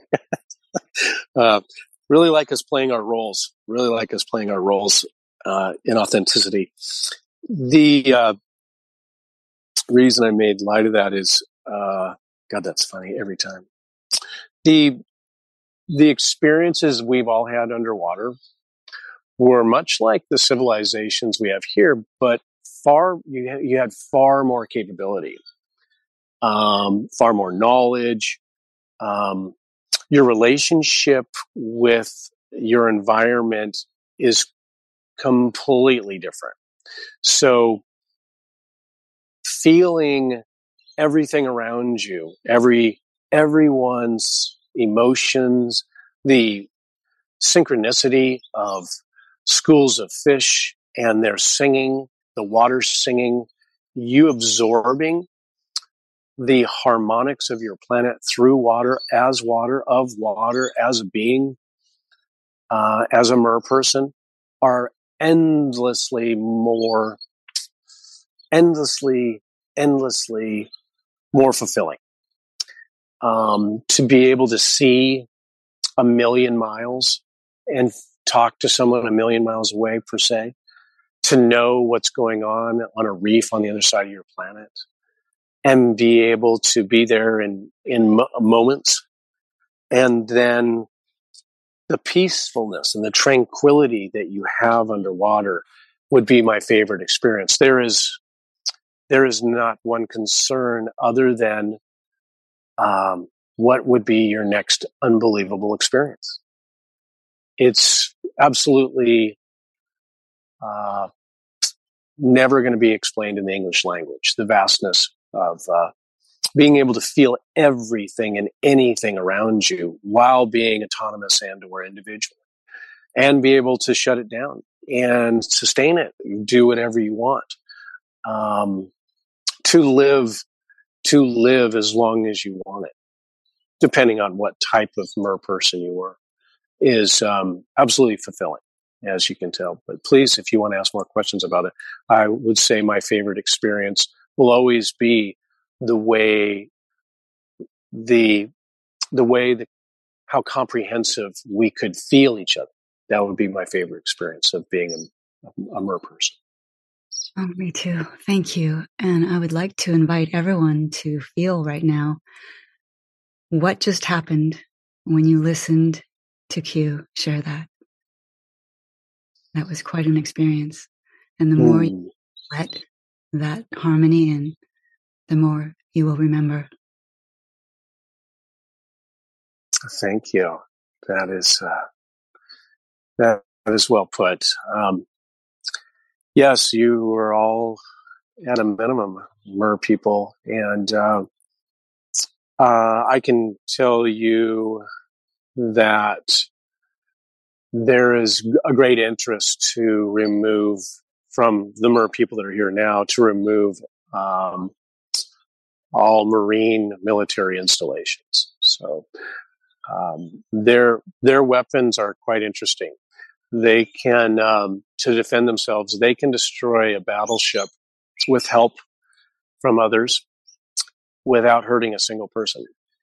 Really like us playing our roles. Really like us playing our roles in authenticity. The reason I made light of that is, God, that's funny every time. The experiences we've all had underwater were much like the civilizations we have here, but you had far more capability, far more knowledge. Your relationship with your environment is completely different. So feeling everything around you, everyone's emotions, the synchronicity of schools of fish and their singing, the water singing, you absorbing the harmonics of your planet through water, as a being, as a mer person, are endlessly more fulfilling. To be able to see 1,000,000 miles and talk to someone 1,000,000 miles away, per se, to know what's going on a reef on the other side of your planet, and be able to be there in moments, and then the peacefulness and the tranquility that you have underwater would be my favorite experience. There is not one concern other than what would be your next unbelievable experience. It's absolutely never going to be explained in the English language, the vastness of being able to feel everything and anything around you while being autonomous and or individual, and be able to shut it down and sustain it, do whatever you want. To live as long as you want it, depending on what type of mer person you were, is absolutely fulfilling, as you can tell. But please, if you want to ask more questions about it, I would say my favorite experience will always be the way how comprehensive we could feel each other. That would be my favorite experience of being a mer person. Oh, me too. Thank you. And I would like to invite everyone to feel right now what just happened when you listened to Q share that. That was quite an experience. And the more you let that harmony in, the more you will remember. Thank you. That is well put. Yes, you were all at a minimum mer people, and I can tell you that there is a great interest to remove from the mer people that are here now, to remove all marine military installations. So their weapons are quite interesting. They can, to defend themselves, they can destroy a battleship with help from others without hurting a single person.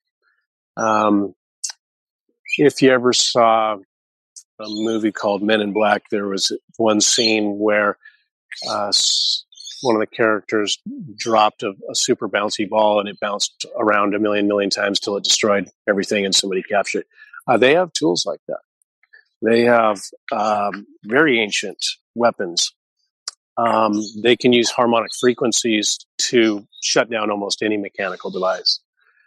If you ever saw a movie called Men in Black, there was one scene where one of the characters dropped a super bouncy ball, and it bounced around a million times till it destroyed everything and somebody captured it. They have tools like that. They have very ancient weapons. They can use harmonic frequencies to shut down almost any mechanical device.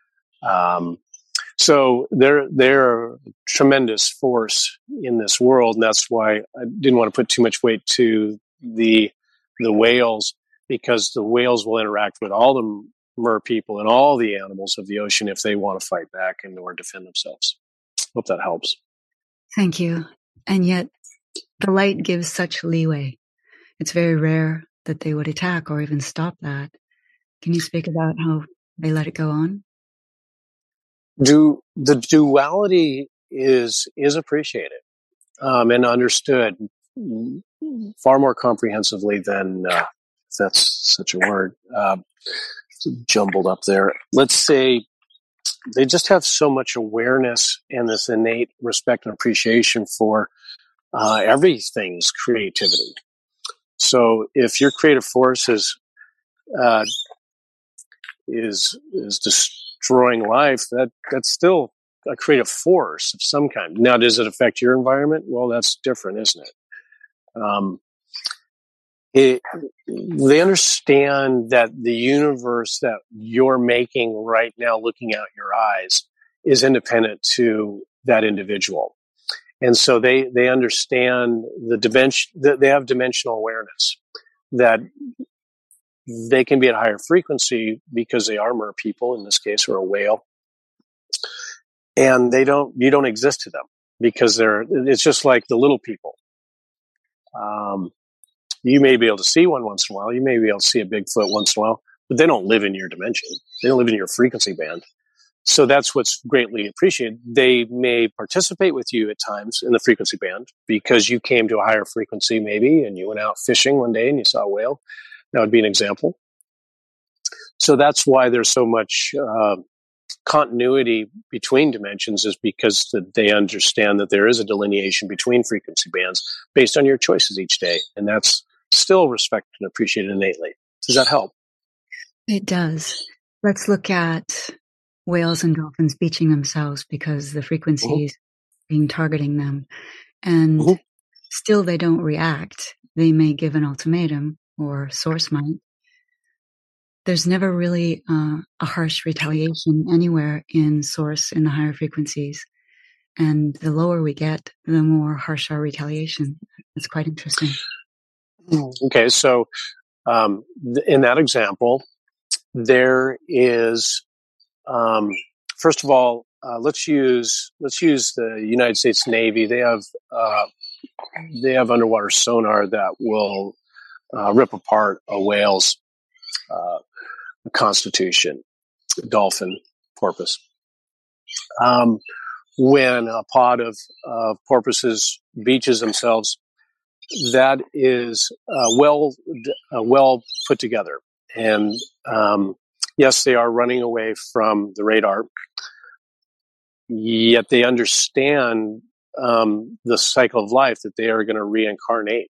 So they're a tremendous force in this world, and that's why I didn't want to put too much weight to the whales, because the whales will interact with all the mer people and all the animals of the ocean if they want to fight back and or defend themselves. Hope that helps. Thank you. And yet, the light gives such leeway. It's very rare that they would attack or even stop that. Can you speak about how they let it go on? The duality is appreciated and understood far more comprehensively than if that's such a word, jumbled up there. Let's say they just have so much awareness and this innate respect and appreciation for everything's creativity. So if your creative force is destroying life, that's still a creative force of some kind. Now, does it affect your environment? Well, that's different, isn't it? They understand that the universe that you're making right now, looking out your eyes, is independent to that individual. And so they understand the dimension, that they have dimensional awareness, that they can be at a higher frequency because they are mer people, in this case, or a whale. And you don't exist to them because it's just like the little people. You may be able to see one once in a while. You may be able to see a Bigfoot once in a while, but they don't live in your dimension. They don't live in your frequency band. So that's what's greatly appreciated. They may participate with you at times in the frequency band because you came to a higher frequency maybe, and you went out fishing one day and you saw a whale. That would be an example. So that's why there's so much continuity between dimensions, is because they understand that there is a delineation between frequency bands based on your choices each day. And that's still respected and appreciated innately. Does that help? It does. Let's look at whales and dolphins beaching themselves because the frequencies being targeting them. And still they don't react. They may give an ultimatum, or source might. There's never really a harsh retaliation anywhere in source in the higher frequencies. And the lower we get, the more harsh our retaliation. It's quite interesting. Okay, so in that example, there is, first of all, let's use the United States Navy. They have underwater sonar that will rip apart a whale's constitution, dolphin, porpoise. When a pod of porpoises beaches themselves, that is well put together. And yes, they are running away from the radar, yet they understand the cycle of life, that they are going to reincarnate.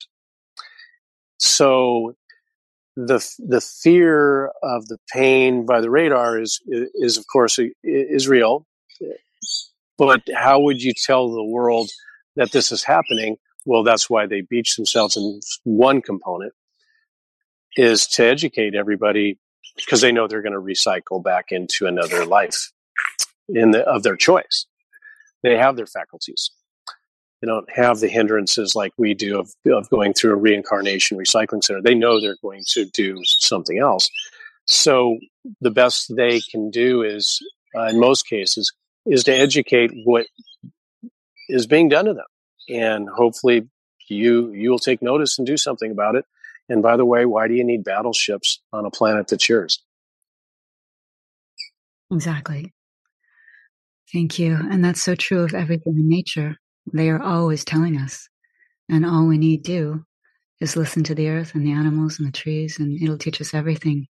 So the fear of the pain by the radar is of course is real. But how would you tell the world that this is happening? Well, that's why they beach themselves. And one component is to educate everybody, because they know they're going to recycle back into another life of their choice. They have their faculties. They don't have the hindrances like we do of going through a reincarnation recycling center. They know they're going to do something else. So the best they can do is, in most cases, is to educate what is being done to them. And hopefully you'll take notice and do something about it. And by the way, why do you need battleships on a planet that's yours? Exactly. Thank you. And that's so true of everything in nature. They are always telling us. And all we need do is listen to the earth and the animals and the trees, and it'll teach us everything.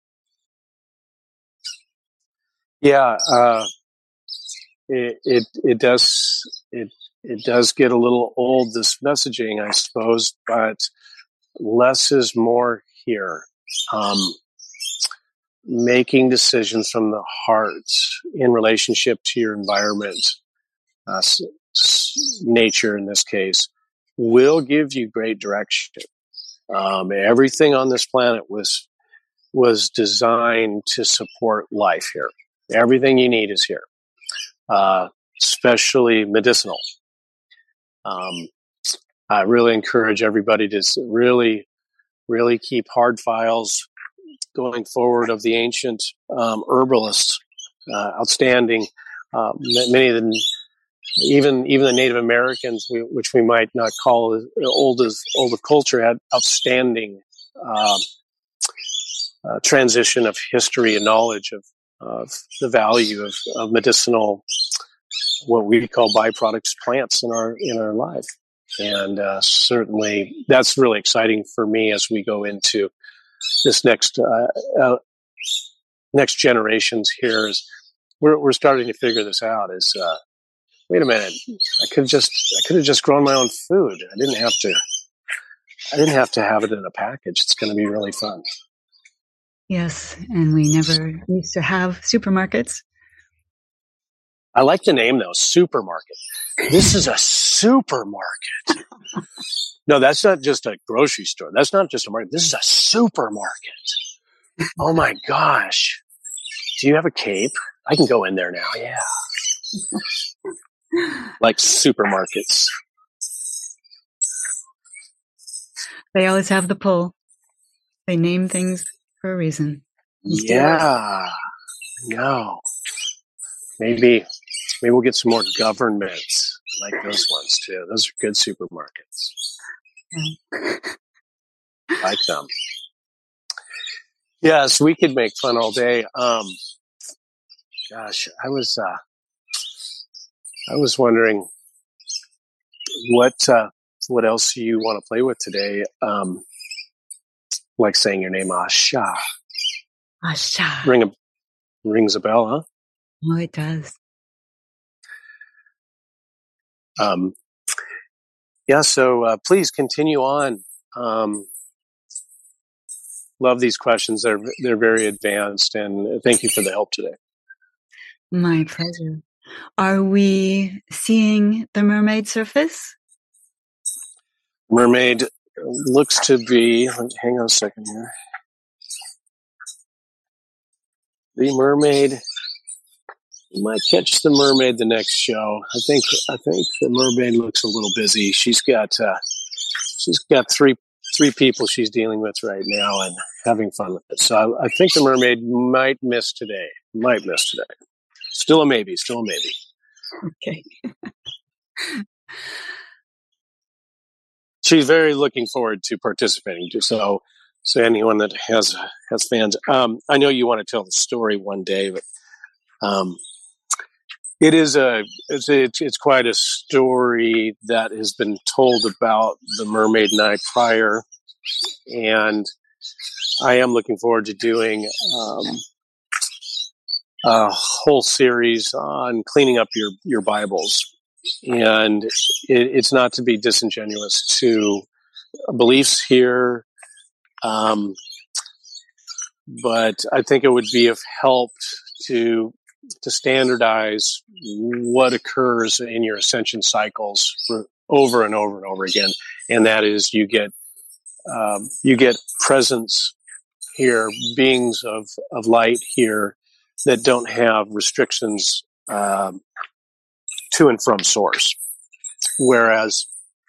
Yeah, it does get a little old, this messaging, I suppose, but less is more here. Making decisions from the heart in relationship to your environment, nature in this case, will give you great direction. Everything on this planet was designed to support life here. Everything you need is here, especially medicinal. I really encourage everybody to really, really keep hard files going forward of the ancient herbalists, outstanding. Many of them, even the Native Americans, which we might not call old of culture, had outstanding transition of history and knowledge of the value of medicinal, what we call byproducts, plants in our life. And certainly that's really exciting for me as we go into this next generations here. Is we're starting to figure this out. Is wait a minute, I could have just grown my own food. I didn't have to have it in a package. It's going to be really fun. Yes, and we never used to have supermarkets. I like the name though, supermarket. This is a supermarket. No, that's not just a grocery store. That's not just a market. This is a supermarket. Oh my gosh. Do you have a cape? I can go in there now. Yeah. Like supermarkets. They always have the pull. They name things for a reason. Yeah. No. Maybe we'll get some more governments like those ones too. Those are good supermarkets. Yeah. Like them. Yes, we could make fun all day. Gosh, I was wondering what else you want to play with today. Like saying your name, Asha. Asha. Rings a bell, huh? Oh, it does. Yeah, so please continue on. Love these questions. They're very advanced, and thank you for the help today. My pleasure. Are we seeing the mermaid surface? Mermaid looks to be, hang on a second here. The mermaid, you might catch the mermaid the next show. I think the mermaid looks a little busy. She's got three people she's dealing with right now and having fun with it. So I think the mermaid might miss today. Still a maybe. Okay. She's very looking forward to participating. So anyone that has fans, I know you want to tell the story one day, but it's quite a story that has been told about the mermaid and I prior, and I am looking forward to doing a whole series on cleaning up your Bibles. And it's not to be disingenuous to beliefs here, but I think it would be of help to standardize what occurs in your ascension cycles for over and over and over again. And that is you get presence here, beings of light here that don't have restrictions to and from source. Whereas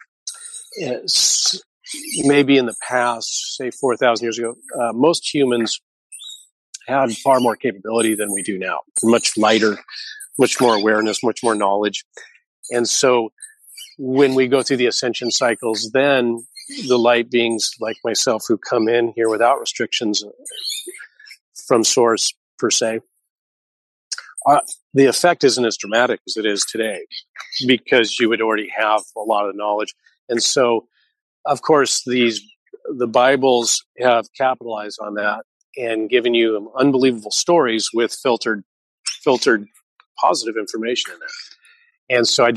maybe in the past, say 4,000 years ago, most humans had far more capability than we do now. Much lighter, much more awareness, much more knowledge. And so when we go through the ascension cycles, then the light beings like myself who come in here without restrictions from source per se, the effect isn't as dramatic as it is today because you would already have a lot of knowledge. And so, of course, the Bibles have capitalized on that and given you unbelievable stories with filtered positive information in it. And so I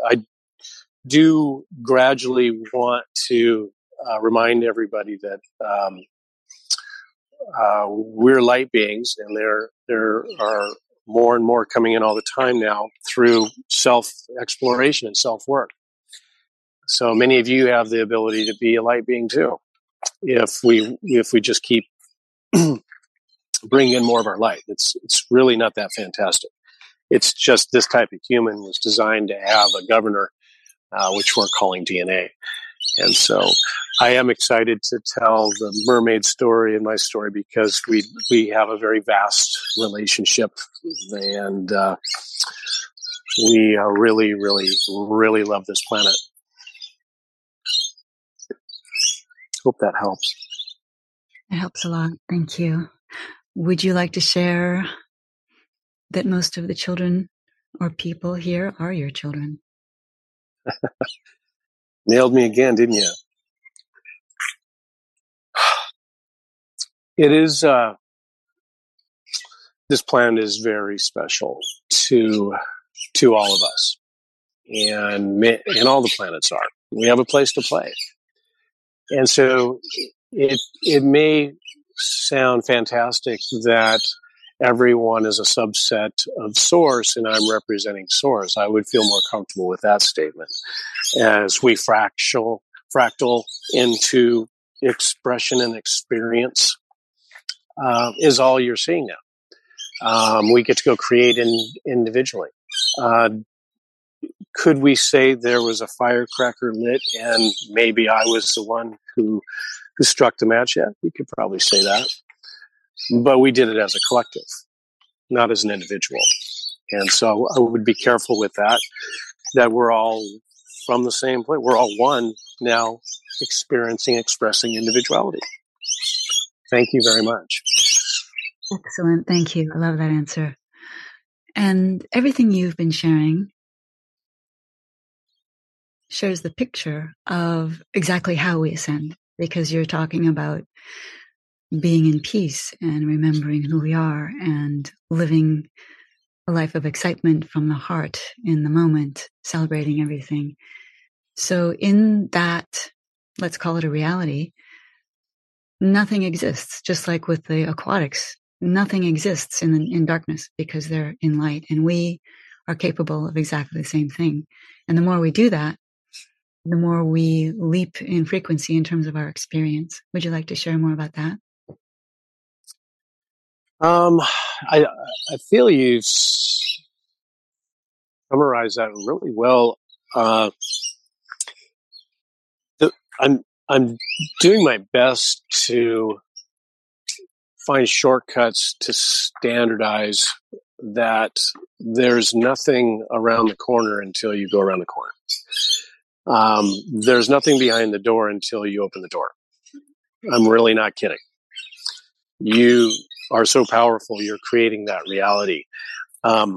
do gradually want to remind everybody that we're light beings, and there are more and more coming in all the time now through self-exploration and self-work. So many of you have the ability to be a light being too, if we just keep bringing in more of our light. It's really not that fantastic. It's just this type of human was designed to have a governor, which we're calling DNA. And so I am excited to tell the mermaid story and my story because we have a very vast relationship, and we really, really, really love this planet. Hope that helps. It helps a lot. Thank you. Would you like to share that most of the children or people here are your children? Nailed me again, didn't you? It is, this planet is very special to all of us. And all the planets are. We have a place to play. And so it may sound fantastic that everyone is a subset of source and I'm representing source. I would feel more comfortable with that statement. As we fractal into expression and experience is all you're seeing now. We get to go create individually. Could we say there was a firecracker lit and maybe I was the one who struck the match? Yeah, you could probably say that. But we did it as a collective, not as an individual. And so I would be careful with that we're all from the same place. We're all one now, expressing individuality. Thank you very much. Excellent. Thank you. I love that answer. And everything you've been sharing shows the picture of exactly how we ascend, because you're talking about being in peace and remembering who we are and living a life of excitement from the heart in the moment, celebrating everything. So in that, let's call it a reality, nothing exists. Just like with the aquatics, nothing exists in darkness because they're in light. And we are capable of exactly the same thing. And the more we do that, the more we leap in frequency in terms of our experience. Would you like to share more about that? I feel you summarized that really well. I'm doing my best to find shortcuts to standardize that there's nothing around the corner until you go around the corner. There's nothing behind the door until you open the door. I'm really not kidding. You are so powerful. You're creating that reality. I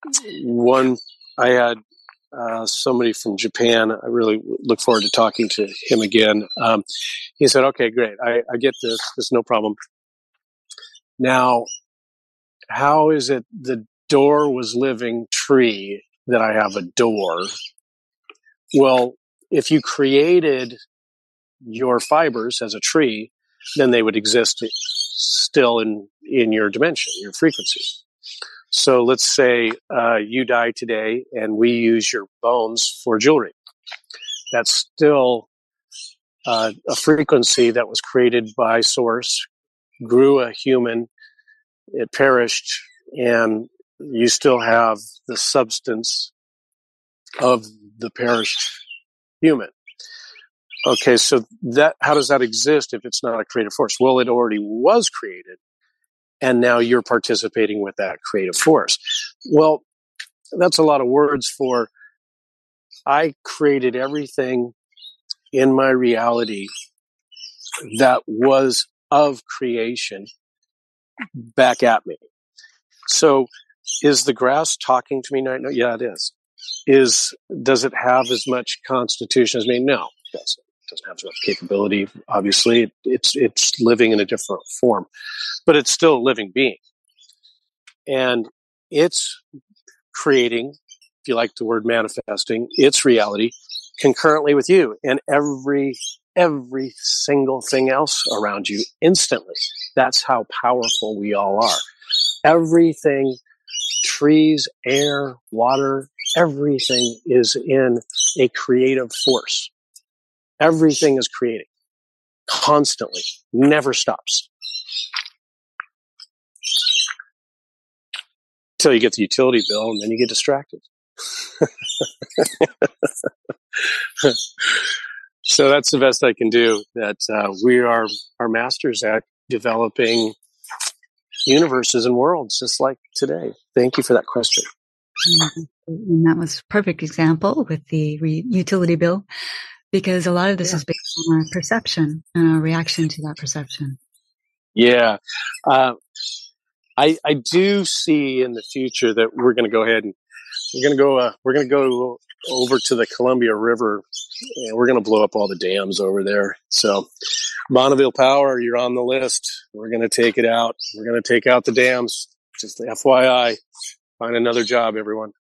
had somebody from Japan. I really look forward to talking to him again. He said, okay, great. I get this. This is no problem. Now, how is it the door was living tree that I have a door? Well, if you created your fibers as a tree, then they would exist still in your dimension, your frequency. So let's say you die today and we use your bones for jewelry. That's still a frequency that was created by Source, grew a human, it perished, and you still have the substance of the perished human. Okay, so how does that exist if it's not a creative force? Well, it already was created, and now you're participating with that creative force. Well, that's a lot of words for I created everything in my reality that was of creation back at me. So is the grass talking to me right now? Yeah, it is. Does it have as much constitution as me? No, it doesn't. It doesn't have as much capability. Obviously, it's living in a different form, but it's still a living being. And it's creating, if you like the word manifesting, its reality concurrently with you and every single thing else around you instantly. That's how powerful we all are. Everything, trees, air, water, everything is in a creative force. Everything is creating constantly, never stops. Until you get the utility bill and then you get distracted. So that's the best I can do. That we are masters at developing universes and worlds just like today. Thank you for that question. And that was a perfect example with the utility bill, because a lot of this is based on our perception and our reaction to that perception. Yeah. I do see in the future that we're going to go ahead and we're going to go over to the Columbia River and we're going to blow up all the dams over there. So Bonneville Power, you're on the list. We're going to take it out. We're going to take out the dams. Just FYI, find another job, everyone.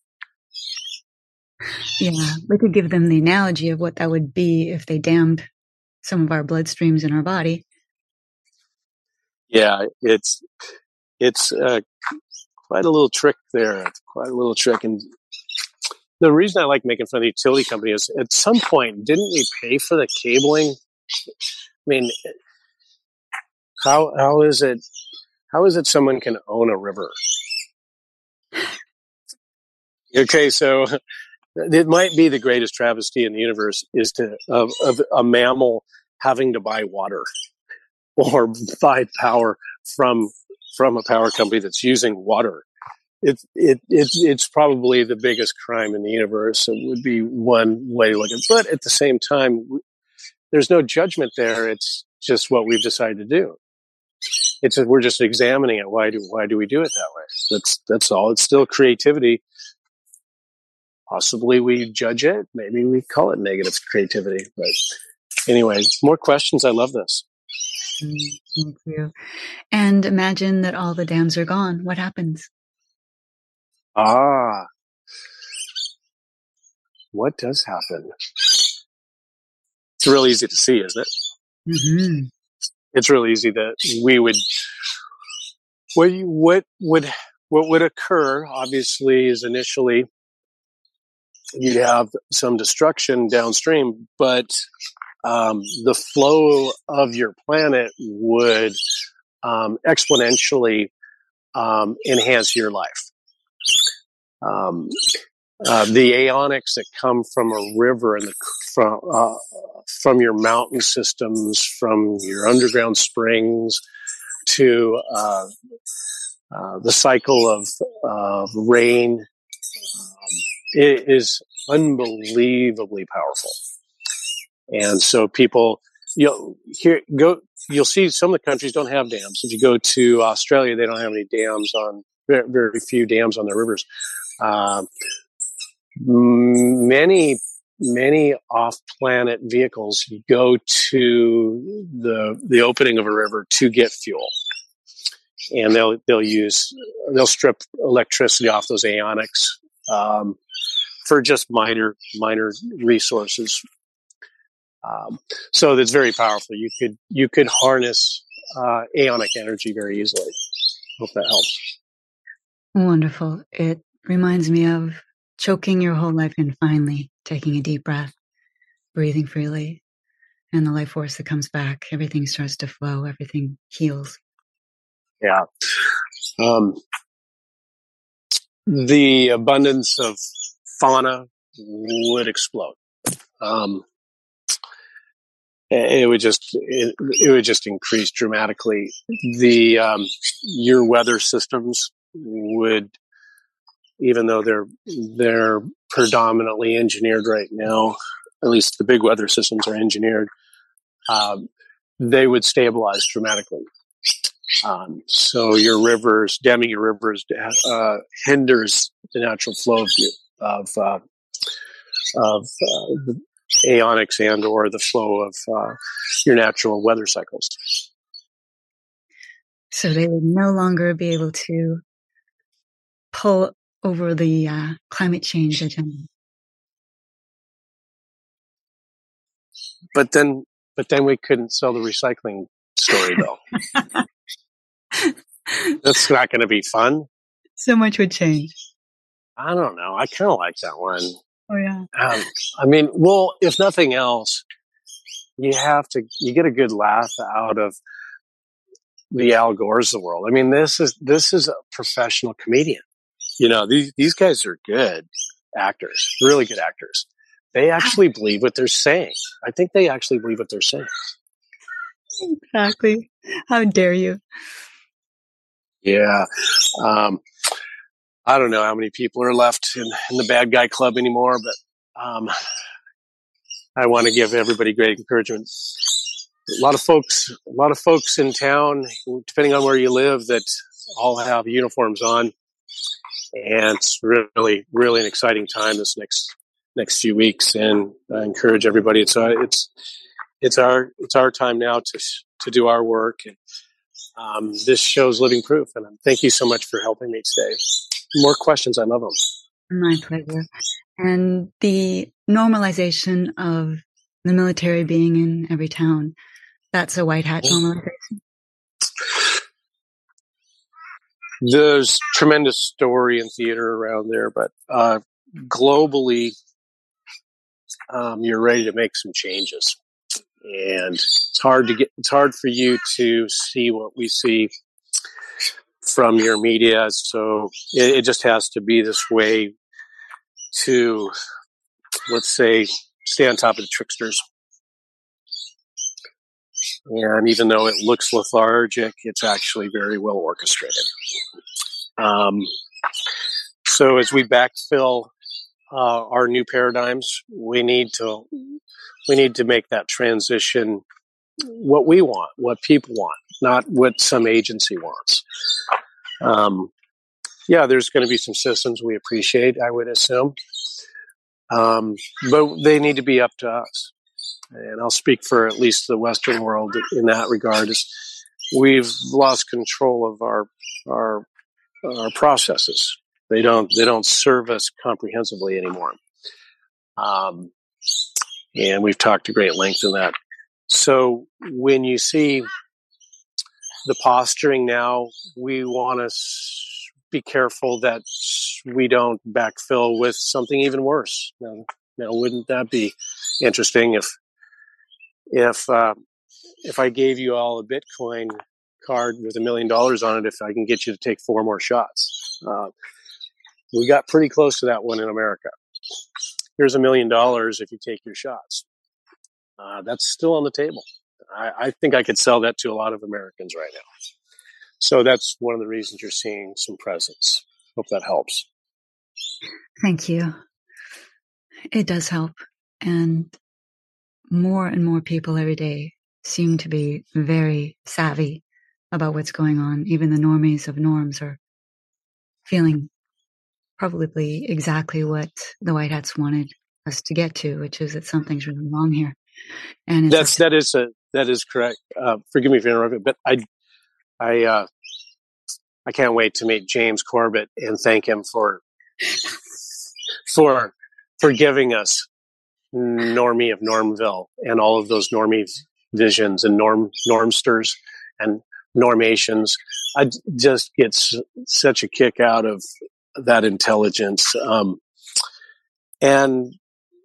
Yeah, we could give them the analogy of what that would be if they dammed some of our bloodstreams in our body. Yeah, it's quite a little trick there. Quite a little trick. And the reason I like making fun of the utility company is at some point, didn't we pay for the cabling? I mean, how is it someone can own a river? Okay, so it might be the greatest travesty in the universe is of a mammal having to buy water or buy power from a power company that's using water. It's probably the biggest crime in the universe. It would be one way to look at it. But at the same time, there's no judgment there. It's just what we've decided to do. We're just examining it. Why do we do it that way? That's all. It's still creativity. Possibly we judge it. Maybe we call it negative creativity. But anyway, more questions. I love this. Thank you. And imagine that all the dams are gone. What happens? What does happen? It's real easy to see, isn't it? Mm-hmm. It's real easy that we would. What what would occur, obviously, is initially you'd have some destruction downstream, but the flow of your planet would exponentially enhance your life. The aeonics that come from a river and from your mountain systems, from your underground springs, to the cycle of rain, it is unbelievably powerful. And so people, you'll see some of the countries don't have dams. If you go to Australia, they don't have any dams very, very few dams on their rivers. Many off-planet vehicles go to the opening of a river to get fuel, and they'll strip electricity off those aeonics for just minor resources. So that's very powerful. You could harness aeonic energy very easily. Hope that helps. Wonderful. It reminds me of choking your whole life and finally taking a deep breath, breathing freely, and the life force that comes back. Everything starts to flow. Everything heals. Yeah. The abundance of fauna would explode. It would just increase dramatically. Your weather systems would, even though they're predominantly engineered right now, at least the big weather systems are engineered, they would stabilize dramatically. So damming your rivers hinders the natural flow of the aeonics and or the flow of your natural weather cycles. So they would no longer be able to pull over the climate change agenda. But then we couldn't sell the recycling story, though. That's not going to be fun. So much would change. I don't know. I kind of like that one. Oh, yeah. I mean, well, if nothing else, you get a good laugh out of the Al Gores of the world. I mean, this is a professional comedian. You know, these guys are good actors, really good actors. They actually believe what they're saying. I think they actually believe what they're saying. Exactly. How dare you? Yeah. I don't know how many people are left in the bad guy club anymore, but I want to give everybody great encouragement. A lot of folks in town, depending on where you live, that all have uniforms on, and it's really, really an exciting time this next few weeks. And I encourage everybody. It's our time now to do our work. And this show's living proof. And thank you so much for helping me today. More questions. I love them. My pleasure. And the normalization of the military being in every town, that's a white hat normalization. There's tremendous story and theater around there, but globally, you're ready to make some changes, and it's hard for you to see what we see from your media. So it just has to be this way to, let's say, stay on top of the tricksters. And even though it looks lethargic, it's actually very well orchestrated. So as we backfill our new paradigms, we need to make that transition what we want, what people want, not what some agency wants. Yeah, there's going to be some systems we appreciate, I would assume, but they need to be up to us. And I'll speak for at least the Western world in that regard. We've lost control of our processes. They don't serve us comprehensively anymore. And we've talked to great length in that. So when you see the posturing now, we want to be careful that we don't backfill with something even worse. Now, wouldn't that be interesting if I gave you all a Bitcoin card with $1 million on it, if I can get you to take 4 more shots? We got pretty close to that one in America. Here's $1 million if you take your shots. That's still on the table. I think I could sell that to a lot of Americans right now. So that's one of the reasons you're seeing some presence. Hope that helps. Thank you. It does help. And more people every day seem to be very savvy about what's going on. Even the normies of norms are feeling probably exactly what the White Hats wanted us to get to, which is that something's really wrong here. And that is correct. Forgive me for interrupting, but I can't wait to meet James Corbett and thank him for giving us Normie of Normville and all of those Normie visions and normsters and normations. I just get such a kick out of that intelligence. And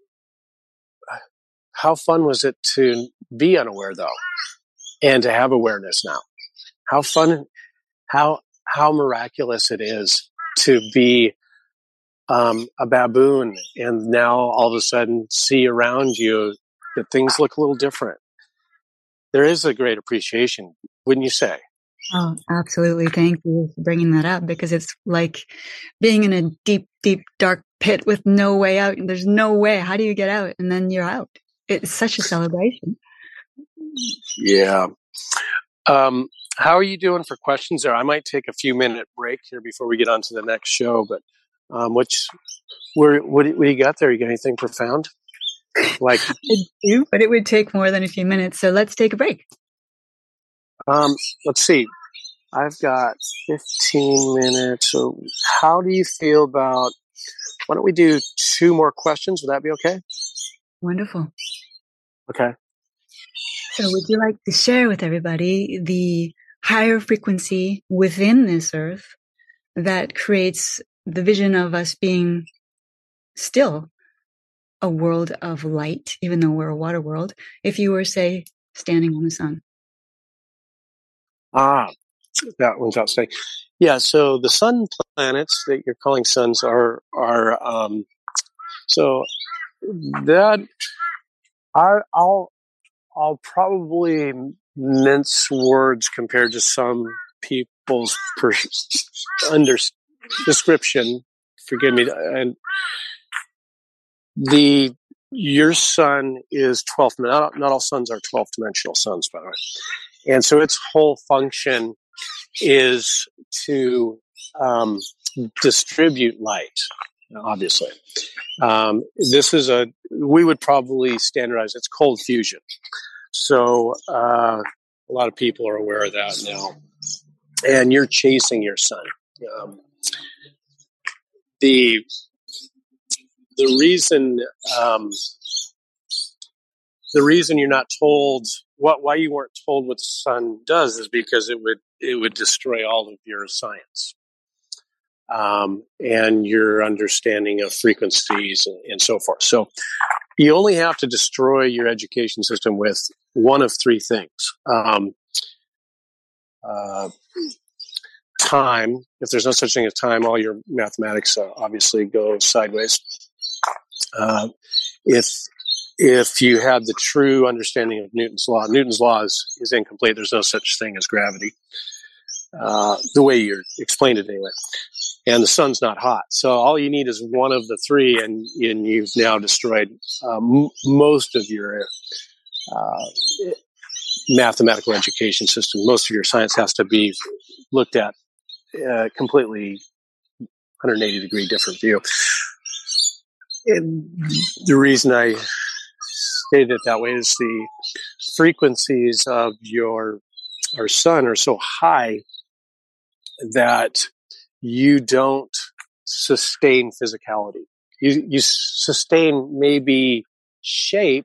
how fun was it to be unaware, though, and to have awareness now? How fun, how miraculous it is to be a baboon and now all of a sudden see around you that things look a little different. There is a great appreciation, wouldn't you say? Oh, absolutely. Thank you for bringing that up, because it's like being in a deep, deep, dark pit with no way out. And there's no way. How do you get out? And then you're out. It's such a celebration. Yeah. How are you doing for questions there? I might take a few minute break here before we get on to the next show, but what do you got there? You got anything profound? Like I do, but it would take more than a few minutes. So let's take a break. Let's see. I've got 15 minutes. So how do you feel about, why don't we do 2 more questions? Would that be okay? Wonderful. Okay. So would you like to share with everybody the higher frequency within this earth that creates the vision of us being still a world of light, even though we're a water world, if you were, say, standing on the sun? That one's outstanding. Yeah, so the sun planets that you're calling suns are so that I'll probably mince words compared to some people's description. Forgive me. And your sun is 12th. Not all suns are 12th dimensional suns, by the way. And so its whole function is to distribute light, obviously. We would probably standardize, it's cold fusion. So a lot of people are aware of that now. And you're chasing your sun. The reason you're not told why you weren't told what the sun does is because it would destroy all of your science and your understanding of frequencies and so forth. So you only have to destroy your education system with one of 3 things. Time. If there's no such thing as time, all your mathematics obviously go sideways. If you had the true understanding of Newton's law is incomplete. There's no such thing as gravity. The way you're explained it anyway. And the sun's not hot. So all you need is one of the 3 and you've now destroyed most of your mathematical education system. Most of your science has to be looked at completely 180-degree different view. And the reason I stated it that way is the frequencies of our sun are so high that you don't sustain physicality. You sustain maybe shape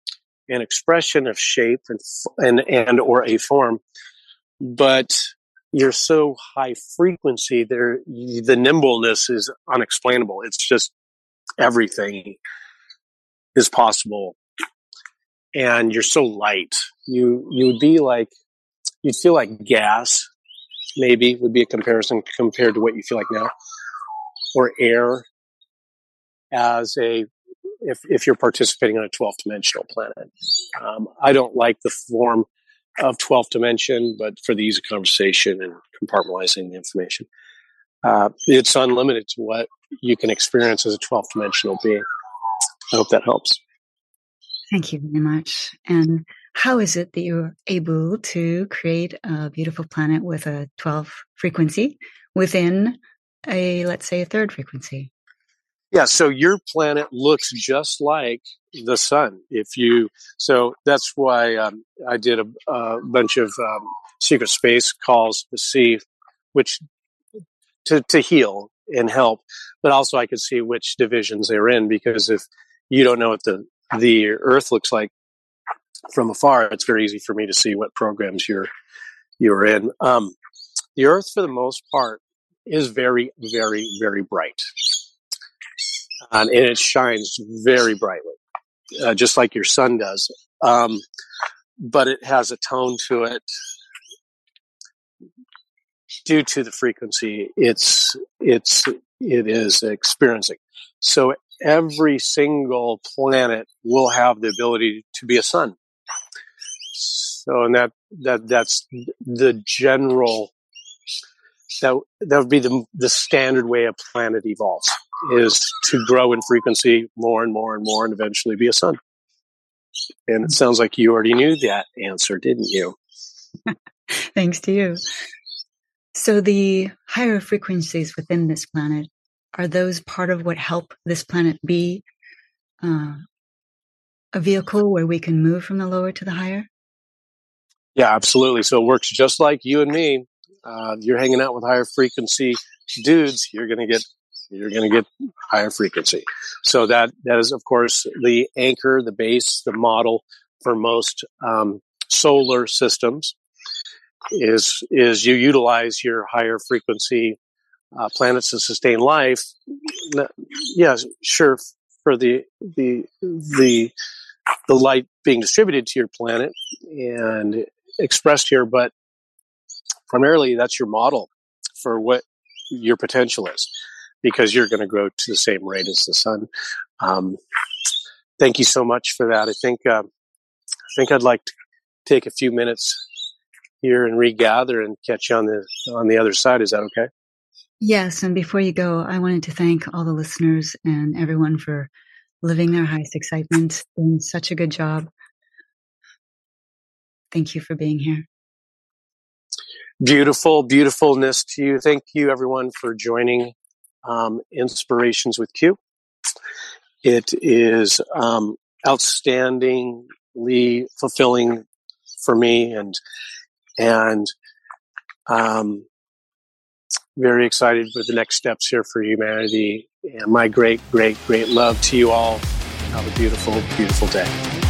and expression of shape and or a form, but you're so high frequency there, the nimbleness is unexplainable. It's just everything is possible. And you're so light. You would be like, you'd feel like gas, maybe would be a comparison compared to what you feel like now, or air as if you're participating on a 12th dimensional planet. I don't like the form of 12th dimension, but for the ease of conversation and compartmentalizing the information, it's unlimited to what you can experience as a 12th dimensional being. I hope that helps. Thank you very much. And how is it that you're able to create a beautiful planet with a 12 frequency within let's say, a third frequency? Yeah, so your planet looks just like the sun. So that's why I did a bunch of secret space calls to see to heal and help, but also I could see which divisions they were in, because if you don't know what the Earth looks like from afar, it's very easy for me to see what programs you're in. The Earth, for the most part, is very, very, very bright. And it shines very brightly, just like your sun does. But it has a tone to it due to the frequency it is experiencing. So every single planet will have the ability to be a sun. So, and that's the general. That would be the standard way a planet evolves, is to grow in frequency more and more and more, and eventually be a sun. And it sounds like you already knew that answer, didn't you? Thanks to you. So the higher frequencies within this planet, are those part of what help this planet be a vehicle where we can move from the lower to the higher? Yeah, absolutely. So it works just like you and me. You're hanging out with higher frequency dudes, you're going to get higher frequency. So that is, of course, the anchor, the base, the model for most solar systems is you utilize your higher frequency planets to sustain life. Yeah, sure, for the light being distributed to your planet and expressed here, but primarily that's your model for what your potential is, because you're going to grow to the same rate as the sun. Thank you so much for that. I think I'd like to take a few minutes here and regather and catch you on the other side. Is that okay? Yes. And before you go, I wanted to thank all the listeners and everyone for living their highest excitement, doing such a good job. Thank you for being here. Beautiful, beautifulness to you. Thank you, everyone, for joining Inspirations with Q. It is outstandingly fulfilling for me, and very excited for the next steps here for humanity. And my great, great, great love to you all. Have a beautiful, beautiful day.